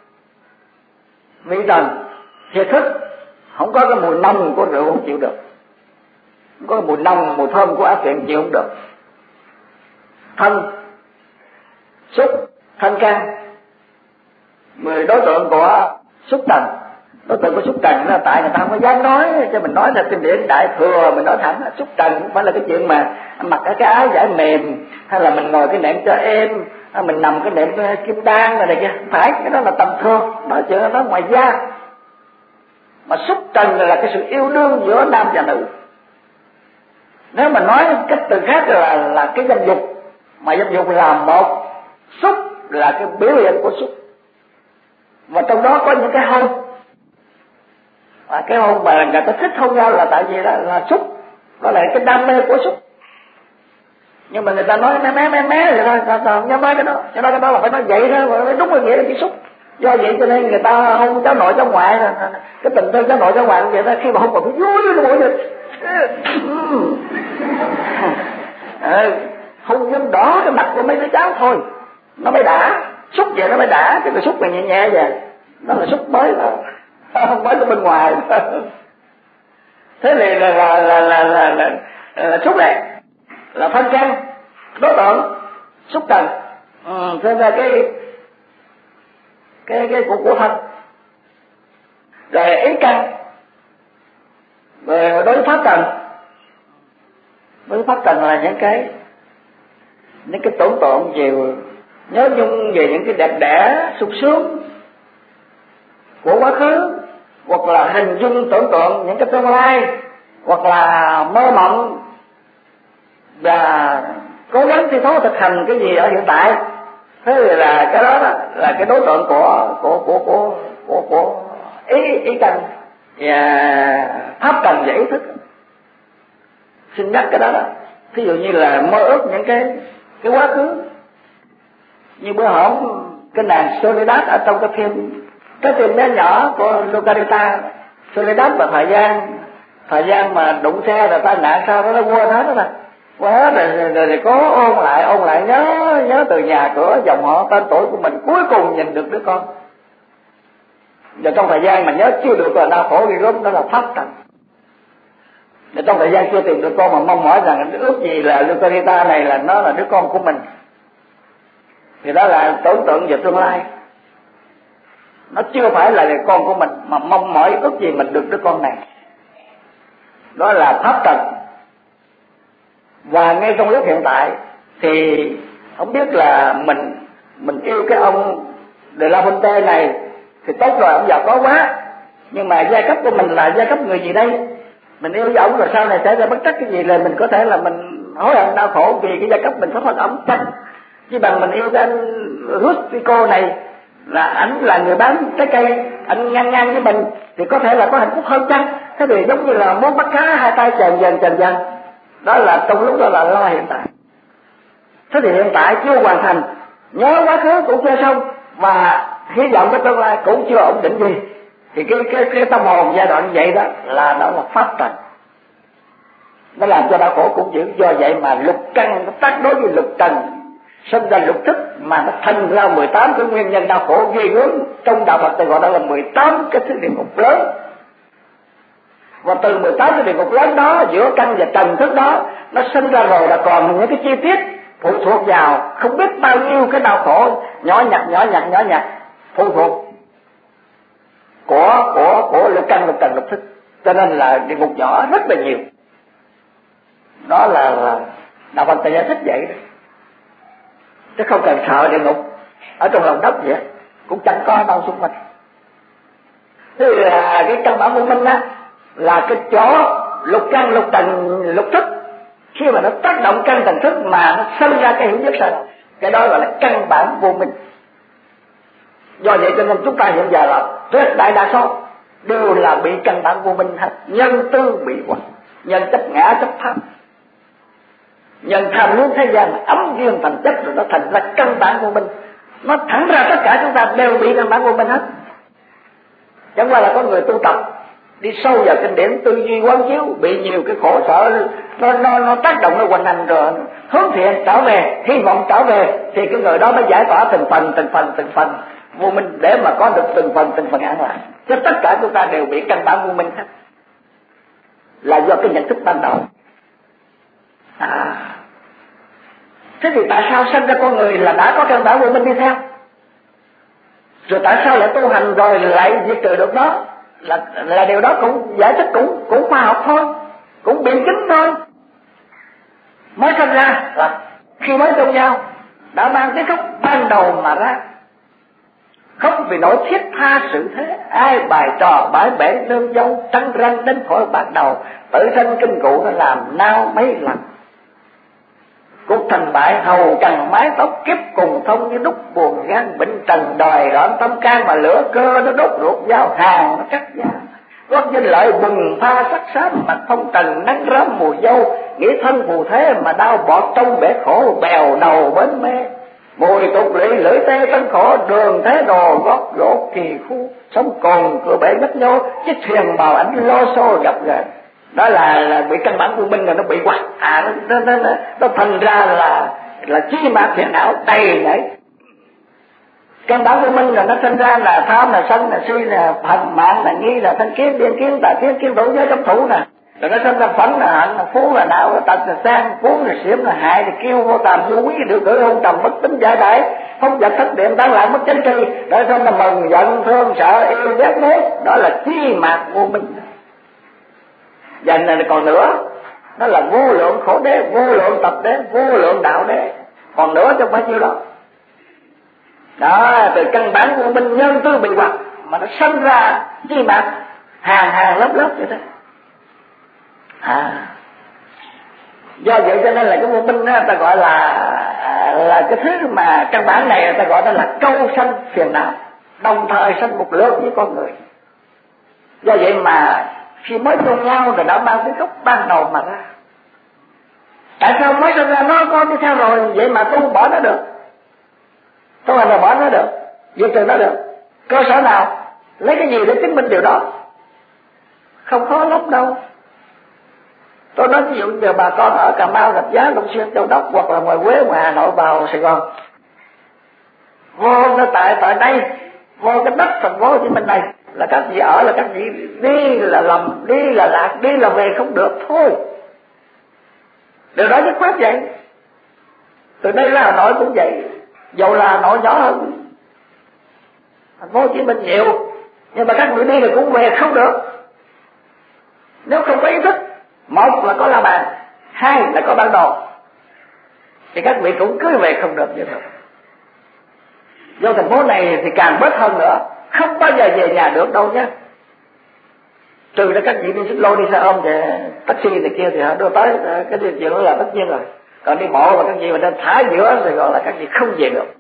vị trần, thiệt thức, không có cái mùi nồng của rượu không chịu được, không có cái mùi nồng, mùi thơm của ác thiện chịu không được. Thân, xúc, thân căn, mười đối tượng của xúc trần, Đối tượng của xúc trần là tại người ta không có dám nói, cho mình nói là kinh điển Đại Thừa, mình nói thẳng xúc trần không phải là cái chuyện mà mặc cái cái áo vải mềm, hay là mình ngồi cái nệm cho êm, hay mình nằm cái nệm kim đan này, này kia, phải, cái đó là tầm thường, nói chuyện đó ngoài da. Mà xúc trần là cái sự yêu đương giữa nam và nữ. Nếu mà nói cách từ khác là là cái dâm dục, mà dâm dục là một, xúc là cái biểu hiện của xúc, và trong đó có những cái hôn. Và cái hôn mà người ta thích hôn nhau là tại vì là, là xúc, đó là cái đam mê của xúc. Nhưng mà người ta nói mé mé mé mé rồi thôi, không dám nói cái đó, cho nên cái đó là phải nói vậy đó, phải đúng cái nghĩa là cái xúc. Do vậy cho nên người ta hôn cháu nội cháu ngoại, cái tình thương cháu nội cháu ngoại vậy đó, khi mà hôn còn cái vui nó bụi rồi, hôn nhâm đỏ cái mặt của mấy đứa cháu thôi, nó mới đã, xúc vậy nó mới đã, cái xúc này nhẹ nhẹ vậy, nó là xúc mới đó. Không phải từ bên ngoài. Thế này là là là là là, là, là xúc này là thân căn đối tượng xúc trần. Ừ, thế là cái cái cái của của thân. Rồi ý căn, rồi đối với pháp trần, đối với pháp trần là những cái những cái tưởng tượng về nhớ nhung về những cái đẹp đẽ sung sướng của quá khứ, hoặc là hình dung tưởng tượng những cái tương lai, hoặc là mơ mộng và cố gắng thi thố thực hành cái gì ở hiện tại. Thế thì là cái đó, đó là cái đối tượng của của của của của, của ý ý trần và pháp trần và ý thức. Xin nhắc cái đó đó. Ví dụ như là mơ ước những cái cái quá khứ, như bữa hổm cái nàng Soledad ở trong cái phim, cái phim bé nhỏ của Lucarita, Soledad và thời gian thời gian mà đụng xe rồi tai nạn sao đó nó quên hết đó nè, quên hết rồi, rồi, rồi, rồi cố ôn lại ôn lại nhớ nhớ từ nhà cửa dòng họ tên tuổi của mình, cuối cùng nhìn được đứa con. Và trong thời gian mà nhớ chưa được là đau khổ ghi gớm, đó là pháp trần. Và trong thời gian chưa tìm được con mà mong mỏi rằng ước gì là Lucarita này là nó là đứa con của mình, thì đó là tưởng tượng về tương lai. Nó chưa phải là con của mình mà mong mỏi ước gì mình được đứa con này, đó là pháp trần. Và ngay trong lúc hiện tại thì không biết là mình mình yêu cái ông De La Fontaine này thì tốt rồi, ông giàu có quá, nhưng mà giai cấp của mình là giai cấp người gì đây? Mình yêu với ông rồi sau này xảy ra bất trắc cái gì là mình có thể là mình hối hận đau khổ vì cái giai cấp mình có thân ống tranh. Chứ bằng mình yêu cái anh Rustico này là ảnh là người bán trái cây, anh ngang ngang với mình thì có thể là có hạnh phúc hơn chăng? Thế thì giống như là món bắt cá hai tay chèn dần chèn dần, đó là trong lúc đó là lo hiện tại. Thế thì hiện tại chưa hoàn thành, nhớ quá khứ cũng chưa xong, và hy vọng cái tương lai cũng chưa ổn định gì, thì cái cái cái tâm hồn giai đoạn vậy đó là đó là pháp trần. Nó làm cho đau khổ cũng dữ. Do vậy mà lục căn nó tác đối với lục trần, sinh ra lục thức, mà nó thành ra mười tám cái nguyên nhân đau khổ ghê gớm. Trong đạo Phật thì gọi đó là mười tám cái thứ địa ngục lớn. Và từ mười tám cái địa ngục lớn đó, giữa căn và trần thức đó, nó sinh ra rồi là còn những cái chi tiết phụ thuộc vào không biết bao nhiêu cái đau khổ nhỏ nhặt nhỏ nhặt nhỏ nhặt phụ thuộc của của của lục căn lục trần lục thức. Cho nên là địa ngục nhỏ rất là nhiều. Đó là, là đạo Phật ta giải thích vậy đó. Chứ không cần sợ địa ngục ở trong lòng đất vậy, cũng chẳng có đâu xung quanh. Thế là cái căn bản vô minh á, là cái chỗ lục căn lục trần lục thức, khi mà nó tác động căn trần thức mà nó sinh ra cái hiểu biết sai, cái đó gọi là căn bản vô minh. Do vậy cho nên chúng ta hiện giờ là tuyệt đại đa số đều là bị căn bản vô minh hết. Nhân tư bị hoại, nhân chấp ngã chấp pháp, nhân tham muốn thế gian ấm duyên thành chất, rồi nó thành ra căn bản vô minh. Nó thẳng ra tất cả chúng ta đều bị căn bản vô minh hết. Chẳng qua là có người tu tập đi sâu vào kinh điển, tư duy quán chiếu, bị nhiều cái khổ sở nó nó nó tác động, nó hoành hành rồi hướng thiện trở về, hy vọng trở về, thì cái người đó mới giải tỏa từng phần từng phần từng phần vô minh để mà có được từng phần từng phần an lạc. Chứ tất cả chúng ta đều bị căn bản vô minh hết, là do cái nhận thức ban đầu. À, thế thì tại sao sinh ra con người là đã có căn bản vô minh đi theo? Rồi tại sao lại tu hành rồi lại diệt trừ được nó? là là điều đó cũng giải thích cũng cũng khoa học thôi, cũng biện chứng thôi. Mới sinh ra là khi mới trong nhau đã mang cái khóc ban đầu mà ra, khóc vì nỗi thiết tha sự thế, ai bài trò bãi bể nương dâu, trắng răng đến khỏi ban đầu, tự thân kinh cụ nó làm nao mấy lần. Cuộc thành bại hầu trần mái tóc, kiếp cùng thông như đúc buồn gan bệnh trần, đòi đoạn tâm can mà lửa cơ nó đốt ruột dao hàng nó cắt da. Gót danh lợi bừng pha sắc xám, mặt phong trần nắng rám mùa dâu, nghĩ thân phù thế mà đau bọt trong bể khổ, bèo đầu bến mê. Mùi tục lụy lưỡi tê tân khổ, đường thế đồ gót gỗ kỳ khu, sống còn cửa bể nhấp nhô, chiếc thuyền bào ảnh lo xô gặp gỡ. Đó là, là bị căn bản của mình là nó bị quạt, à nó, nó, nó, nó thành ra là là chi mạc phiền não đầy nhảy. Căn bản của mình là nó sinh ra là tham, là sân, là suy, là hận, mạng, là nghi, là thân kiến, biên kiến, tà kiến, kiến thủ, giới cấm thủ nè. Rồi nó sinh ra phẫn, là hận, là phú, là đạo, là tật, là sang, phú, là xiểm, là hại, là kiêu, vô tàm, vô quý, được cử hôn trầm, bất tính giải đãi, không giật thất điện, tán lạc, mất chánh tri. Rồi sinh ra mừng, giận, thương, sợ, yêu, ghét, mến. Đó là chi mạc vô minh. Và này còn nữa, nó là vô lượng khổ đế, vô lượng tập đế, vô lượng đạo đế. Còn nữa chứ không phải nhiêu đó. Đó, từ căn bản của mình nhân tư bị hoặc mà nó sinh ra chi mạc hàng hàng lớp lớp vậy đó. À, do vậy cho nên là cái vô minh đó, ta gọi là là cái thứ mà căn bản này ta gọi đó là câu sanh phiền não, đồng thời sanh một lượt với con người. Do vậy mà khi mới chung nhau rồi đã mang cái gốc ban đầu mà ra. Tại sao mới sinh ra nó có đi theo rồi, vậy mà tu bỏ nó được, tu hành là bỏ nó được, diệt trừ nó được. Cơ sở nào lấy cái gì để chứng minh điều đó? Không khó lắm đâu. Tôi nói ví dụ giờ bà con ở Cà Mau, Rạch Giá, Long Xuyên, Châu Đốc hoặc là ngoài Quế, ngoài Hà Nội vào Sài Gòn, vô nó tại tại đây, vô cái đất thành phố Hồ Chí Minh này là các vị ở, là các vị đi là lầm, đi là lạc, đi là về không được thôi. Điều đó dứt khoát vậy. Từ đây ra Hà Nội cũng vậy, dầu là Hà Nội nhỏ hơn thành phố Hồ Chí Minh nhiều, nhưng mà các vị đi thì cũng về không được. Nếu không có ý thức, một là có la bàn, hai là có bản đồ, thì các vị cũng cứ về không được như thế. Do thành phố này thì càng bớt hơn nữa, không bao giờ về nhà được đâu nhé. Trừ ra các vị đi xích lô, đi xe ôm, thì taxi này kia thì họ đưa tới, cái chuyện đó là tất nhiên rồi. Còn đi bộ và các vị mà nên thả giữa thì gọi là các vị không về được.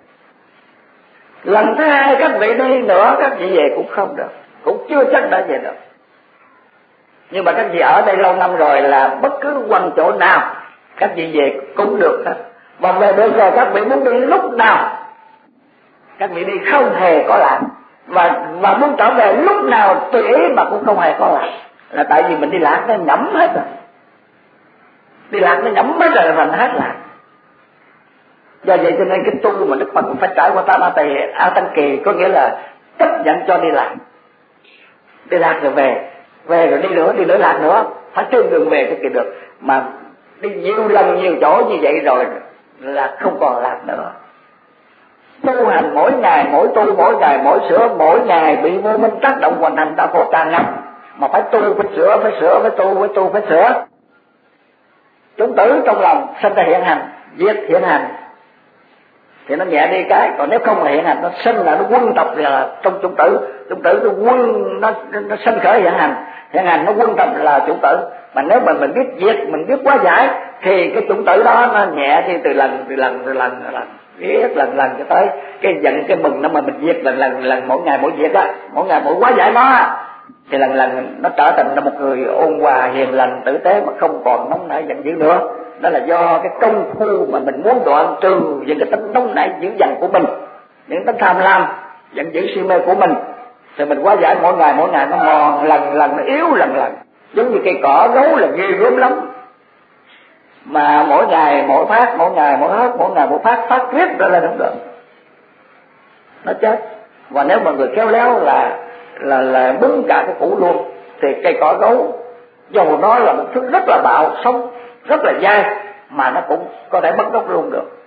Lần thứ hai các vị đi nữa, các vị về cũng không được, cũng chưa chắc đã về được. Nhưng mà các vị ở đây lâu năm rồi là bất cứ quanh chỗ nào các vị về cũng được hết. Và về được rồi các vị muốn đi lúc nào các vị đi không hề có lạc, và và muốn trở về lúc nào tùy ý mà cũng không hề có lạc. Là tại vì mình đi lạc nó nhẫm hết rồi, đi lạc nó nhẫm hết rồi mình hết lạc. Do vậy cho nên cái tu mà Đức Phật phải trải qua tam a tỳ a tăng kỳ, có nghĩa là chấp nhận cho đi lạc, đi lạc rồi về, về rồi đi nữa, đi nữa lạc nữa, phải trên đường về cái kỳ được. Mà đi nhiều lần nhiều chỗ như vậy rồi là không còn lạc nữa. Tu hành mỗi ngày mỗi tu, mỗi ngày mỗi sửa, mỗi ngày bị vô minh tác động hoàn thành đau khổ tràn ngập, mà phải tu phải sửa, phải sửa, phải tu, phải tu, phải sửa. Chủng tử trong lòng sinh ra hiện hành, diệt hiện hành thì nó nhẹ đi cái, còn nếu không là hiện hành nó sinh là nó quân tập là trong chủng tử, chủng tử nó quân nó nó sinh khởi hiện hành, hiện hành nó quân tập là chủng tử. Mà nếu mà mình biết diệt, mình biết quá giải thì cái chủng tử đó nó nhẹ đi từ lần từ lần từ lần từ lần biết lần lần cho tới cái giận cái mừng nó mà mình diệt lần lần lần mỗi ngày mỗi diệt á, mỗi ngày mỗi quá giải nó thì lần lần nó trở thành là một người ôn hòa hiền lành tử tế mà không còn nóng nảy giận dữ nữa. Đó là do cái công phu mà mình muốn đoạn trừ những cái tính nóng nảy dữ dằn của mình, những tính tham lam giận dữ si mê của mình, thì mình quá giải mỗi ngày mỗi ngày nó mòn lần lần, nó yếu lần lần, giống như cây cỏ gấu là ghê gớm lắm. Mà mỗi ngày mỗi phát, mỗi ngày mỗi hết, mỗi ngày mỗi phát, phát riết đó là không được, nó chết. Và nếu mà người khéo léo là là là bứng cả cái củ luôn, thì cây cỏ gấu dầu nó là một thứ rất là bạo, sống rất là dai, mà nó cũng có thể mất gốc luôn được.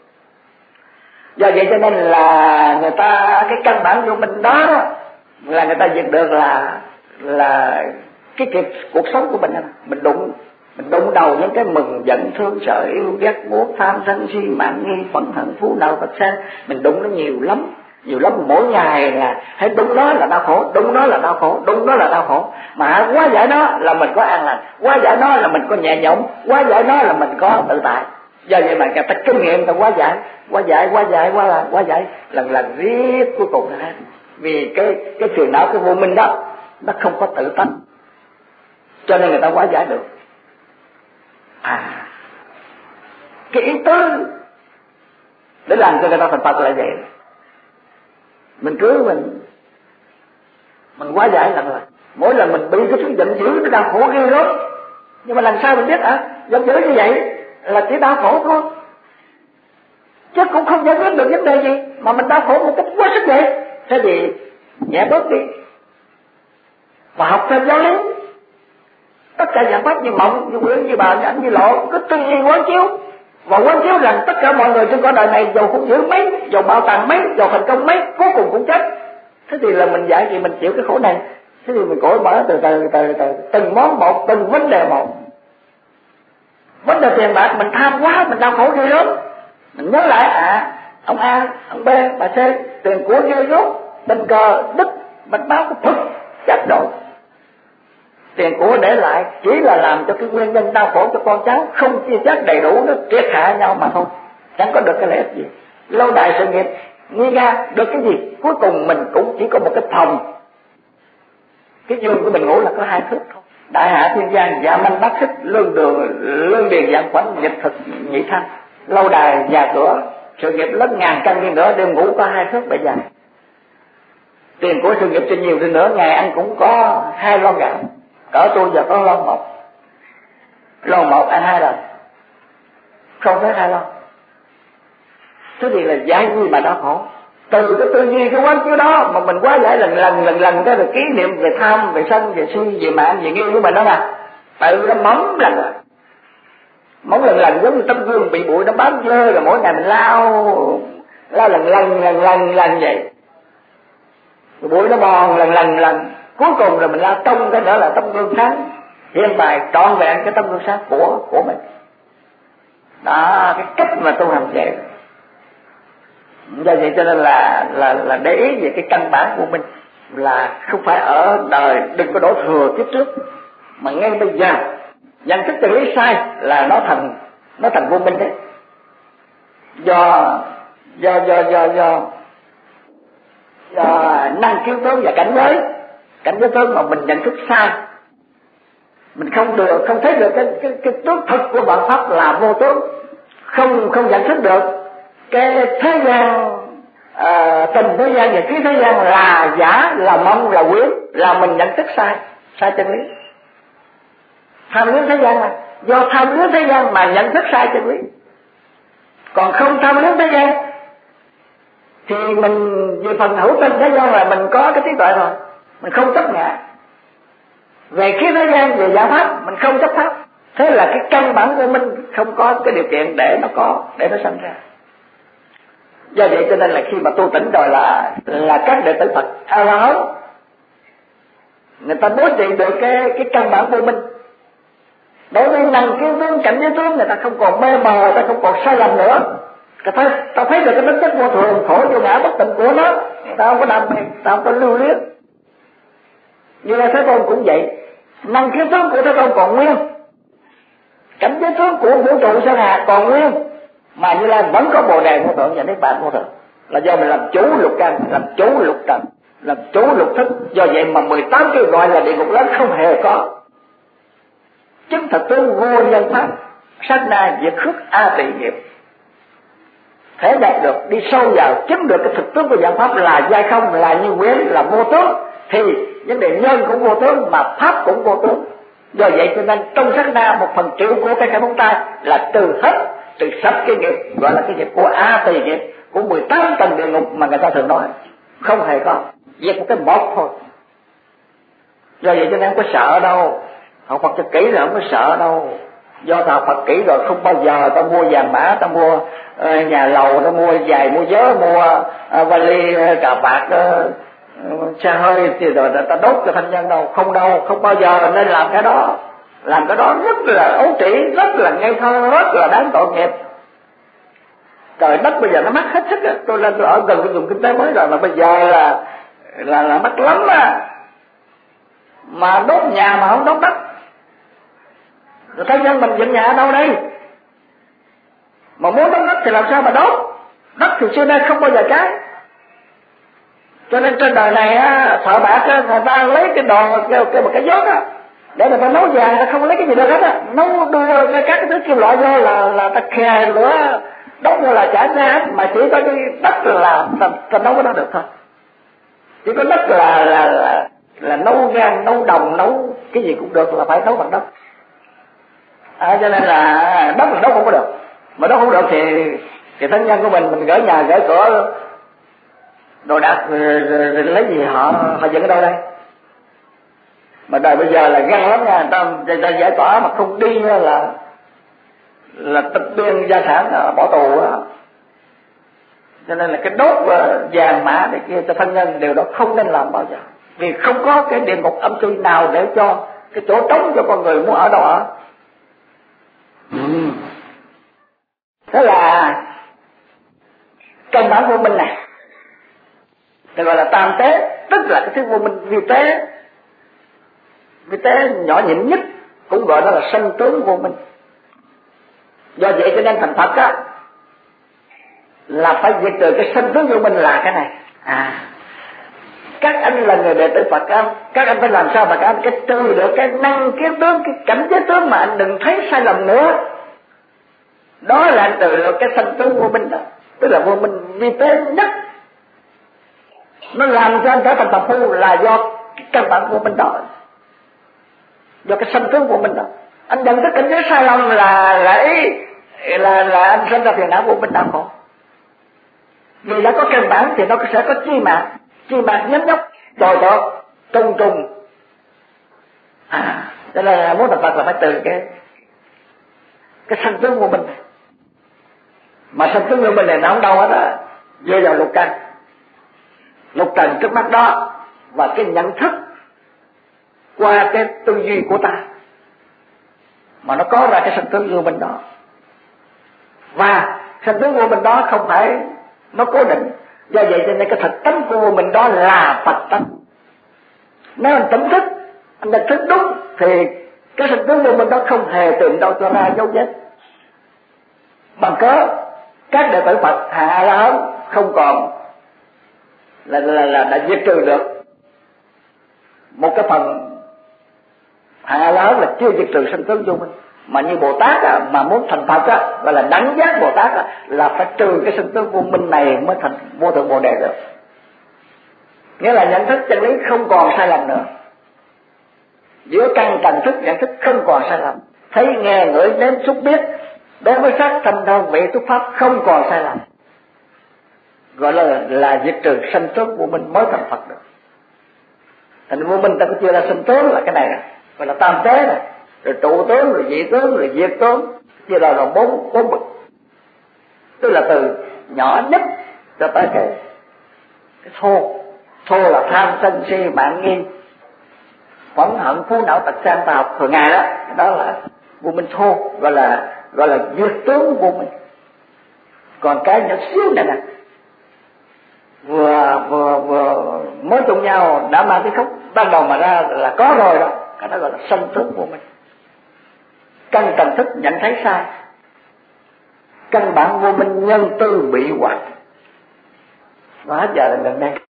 Do vậy cho nên là người ta cái căn bản của mình đó là người ta diệt được là là cái, cái cuộc sống của mình, mình đụng mình đụng đầu những cái mừng giận thương sợ yêu ghét muốn tham sân si mạng nghi phẫn hận phú não vật sang, mình đụng nó nhiều lắm nhiều lắm mỗi ngày là hay đúng đó là đau khổ, đúng đó là đau khổ, đúng đó là đau khổ, mà quá giải nó là mình có an lành, quá giải nó là mình có nhẹ nhõm, quá giải nó là mình có tự tại. Do vậy mà người ta kinh nghiệm ta quá giải quá giải quá giải quá là quá giải lần lần riết cuối cùng là vì cái cái phiền não cái vô minh đó nó không có tự tánh, cho nên người ta quá giải được. À, cái ý tứ để làm cho người ta thành Phật là vậy. Mình cứ mình mình quá giải lần rồi, mỗi lần mình bị cái sự giận dữ nó đau khổ ghê lắm, nhưng mà làm sao mình biết à giận dữ như vậy là chỉ đau khổ thôi, chứ cũng không giải quyết được vấn đề gì mà mình đau khổ một cách quá sức vậy. Thế thì nhẹ bớt đi và học thêm giáo lý. Tất cả giải pháp như mộng, như quyển, như bà, như ảnh, như lộ cứ tư duy quán chiếu và quán chiếu rằng tất cả mọi người trên cõi đời này giàu hung dữ mấy, giàu bạo tàn mấy, giàu thành công mấy, cuối cùng cũng chết. Thế thì là mình giải gì mình chịu cái khổ này. Thế thì mình cởi mở từ từ từ từ từng món một, từng vấn đề một. Vấn đề tiền bạc mình tham quá, mình đau khổ ghê lắm. Mình nhớ lại à ông A, ông B, bà C, tiền của ghê rốt, tình cờ đức mạch máu của thực chết rồi. Tiền của để lại chỉ là làm cho cái nguyên nhân đau khổ cho con cháu không chia chác đầy đủ, nó triệt hạ nhau mà thôi, chẳng có được cái lợi ích gì. Lâu đài sự nghiệp nghĩ ra được cái gì, cuối cùng mình cũng chỉ có một cái phòng. Cái giường của mình ngủ là có hai thước thôi. Đại hạ thiên giang dạ manh bát xích lương đường lương điền dạng khoảnh dịch thực nhị thanh. Lâu đài nhà cửa sự nghiệp lớn ngàn căn đi nữa đêm ngủ có hai thước bề dài. Tiền của sự nghiệp trên nhiều đi nữa ngày ăn cũng có hai lon gạo. Cỡ tôi giờ có lon một, lon một ăn hai lần, không tới hai lon. Thế thì là giải gì mà đau khổ. Từ cái tư duy cái quán chiếu đó mà mình quá giải lần lần lần lần cái được kỷ niệm về tham, về sân, về si, về mạng, về nghiêng của mình đó nè, tự nó móng lần lần móng lần lần giống như tấm gương bị bụi nó bám lơ, rồi mỗi ngày mình lao lao lần lần lần lần lần vậy, rồi bụi nó bòn lần lần lần, cuối cùng là mình lao trong cái đó là tấm gương sáng hiện bài trọn vẹn cái tấm gương sáng của của mình. Đó cái cách mà tu hành vậy. Do vậy cho nên là là là để ý về cái căn bản của mình là không phải ở đời đừng có đổ thừa kiếp trước, mà ngay bây giờ nhận thức chân lý sai là nó thành nó thành vô minh đấy. Do do do do do do năng khiếu tướng và cảnh giới cảnh giới tướng mà mình nhận thức sai, mình không được không thấy được cái cái cái tướng thực của bản pháp là vô tướng, không không nhận thức được cái thế gian à, tình thế gian và trí thế gian là giả, là mong, là quyến, là mình nhận thức sai sai chân lý. Tham luyến thế gian là do tham luyến thế gian mà nhận thức sai chân lý, còn không tham luyến thế gian thì mình về phần hữu tình thế gian là mình có cái trí tuệ rồi, mình không chấp ngã. Về khí thế gian, về giải pháp mình không chấp pháp, thế là cái căn bản của mình không có cái điều kiện để nó có để nó sinh ra. Do vậy cho nên là khi mà tu tỉnh rồi là là các đệ tử Phật A La Hán người ta bố trị được cái cái căn bản của mình. Đối với năng cái tướng cảnh giới tướng người ta không còn mê mờ, người ta không còn sai lầm nữa. Ta thấy ta thấy được cái tính chất vô thường, khổ vô ngã bất tịnh của nó, ta không có đam mê, ta không có lưu luyến. Như là Thế Tôn cũng vậy, năng khiếu tướng của Thế Tôn còn nguyên, cảnh giới tướng của vũ trụ Sơn Hà còn nguyên, mà Như Lai vẫn có Bồ Đề vô thượng và Niết Bàn vô thượng, là do mình làm chủ lục căn, làm chủ lục trần, làm chủ lục thức. Do vậy mà mười tám cái gọi là địa ngục lớn không hề có. Chứng thật tướng vô nhân pháp, sát na diệt khước a tỳ nghiệp, thể đạt được đi sâu vào chứng được cái thực tướng của dạng pháp là giai không, là như quyến, là vô tướng, thì vấn đề nhân cũng vô tướng mà pháp cũng vô tướng. Do vậy cho nên trong sát na một phần triệu của cái khả bóng tay là từ hết, từ sắp cái nghiệp gọi là cái nghiệp của a tỳ nghiệp, của mười tám tầng địa ngục mà người ta thường nói, không hề có, diệt một cái một thôi. Do vậy cho nên không có sợ đâu, học Phật cho kỹ là không có sợ đâu. Do thờ Phật kỹ rồi không bao giờ ta mua vàng mã, ta mua uh, nhà lầu, ta mua giày, mua vớ, mua uh, vali, uh, cà vạt, uh, xe hơi thì rồi ta đốt cho thân nhân đâu, không đâu, không bao giờ nên làm cái đó. Làm cái đó rất là ấu trĩ, rất là ngây thơ, rất là đáng tội nghiệp. Trời đất bây giờ nó mắc hết sức á, tôi lên tôi ở gần cái vùng kinh tế mới rồi mà bây giờ là là là mắc lắm á. Mà đốt nhà mà không đốt đất, rồi thân nhân mình dựng nhà ở đâu đây? Mà muốn đốt đất thì làm sao mà đốt? Đất thì xưa nay không bao giờ cháy. Cho nên trên đời này á, thợ bạc á, người ta lấy cái đồ cái, cái một cái dốt á để người ta nấu vàng, người ta không lấy cái gì đâu hết á, nấu đưa các cái thứ kim loại vô là là ta khè lửa đốt vô là chảy ra hết. Mà chỉ có cái đất là ta, ta nấu cái đó được thôi. Chỉ có đất là là là, là nấu gan, nấu đồng, nấu cái gì cũng được, là phải nấu bằng đất. À, cho nên là đất là nấu không có được. Mà nấu không được thì thì thân nhân của mình mình gửi nhà gửi cửa đồ đạc rồi, rồi, rồi lấy gì họ họ dựng ở đâu đây? Mà đời bây giờ là găng lắm nha, người ta, người ta giải tỏa mà không đi là là tịch biên gia sản là bỏ tù á. Cho nên là cái đốt vàng mã để kia cho thân nhân điều đó không nên làm bao giờ, vì không có cái địa ngục âm ty nào để cho cái chỗ trống cho con người muốn ở đâu ở. Ừ. Thế là căn bản vô minh này thì gọi là tam tế, tức là cái thứ vô minh vi tế. Vi tế nhỏ nhịn nhất cũng gọi đó là sanh tướng vô minh. Do vậy cho nên thành Phật á là phải diệt trừ cái sanh tướng vô minh là cái này. À, các anh là người đệ tử Phật á, các anh phải làm sao mà các anh cái trừ được cái năng kiến tướng, cái cảnh giới tướng mà anh đừng thấy sai lầm nữa. Đó là anh trừ được cái sanh tướng vô minh đó, tức là vô minh vi tế nhất. Nó làm cho anh trở thành phàm phu là do cái căn bản vô minh đó, do cái sanh tướng vô minh đó. Anh nhận thức cảnh giới sai lầm là là ý là là anh sinh ra phiền não vô minh đau khổ. Vì đã có căn bản thì nó sẽ có chi mạng, chi mạng nhấm nhóc, đòi đọt, trùng trùng. À, cho nên là muốn thành Phật là phải từ cái cái sanh tướng vô minh này. Mà sanh tướng vô minh này nó không đâu hết á, rơi vào lục căn. Lục trần trước mắt đó và cái nhận thức qua cái tư duy của ta mà nó có ra cái sanh tướng vô minh đó. Và sanh tướng vô minh đó không phải nó cố định, do vậy cho nên cái thực tánh của vô minh đó là Phật tánh. Nếu anh tỉnh thức, anh nhận thức đúng thì cái sanh tướng vô minh đó không hề tìm đâu cho ra dấu vết. Bằng cớ các đệ tử Phật hạ la hán không còn là là là đã diệt trừ được một cái phần. Hạ la hán là chưa diệt trừ sanh tướng vô minh, mà như Bồ Tát á, mà muốn thành Phật á, gọi là đẳng giác Bồ Tát á, là phải trừ cái sanh tướng vô minh này mới thành vô thượng Bồ Đề được. Nghĩa là nhận thức chân lý không còn sai lầm nữa, giữa căn trần thức nhận thức không còn sai lầm, thấy nghe ngửi nếm xúc biết đối với sắc thanh thân vị xúc pháp không còn sai lầm, gọi là là diệt trừ sanh tướng vô minh mới thành Phật được. Thành vô minh ta có chưa là sanh tướng là cái này nè, gọi là tam tế này, rồi trụ tướng, rồi dị tướng, rồi diệt tướng, chia là là bốn bốn bậc, tức là từ nhỏ nhất cho tới cái cái thô. Thô là tham sân si mạng nghi phẫn hận phú não tật sang tà học thường ngày đó, đó là vô minh thô, gọi là gọi là diệt tướng vô minh. Còn cái nhỏ xíu này nè, vừa vừa vừa mới chung nhau đã mang cái khóc ban đầu mà ra là có rồi đó, cái đó gọi là sanh tướng vô minh. Căn tần thức nhận thấy sai, căn bản vô minh nhân tư bị hoại. Và hết giờ là gần đây.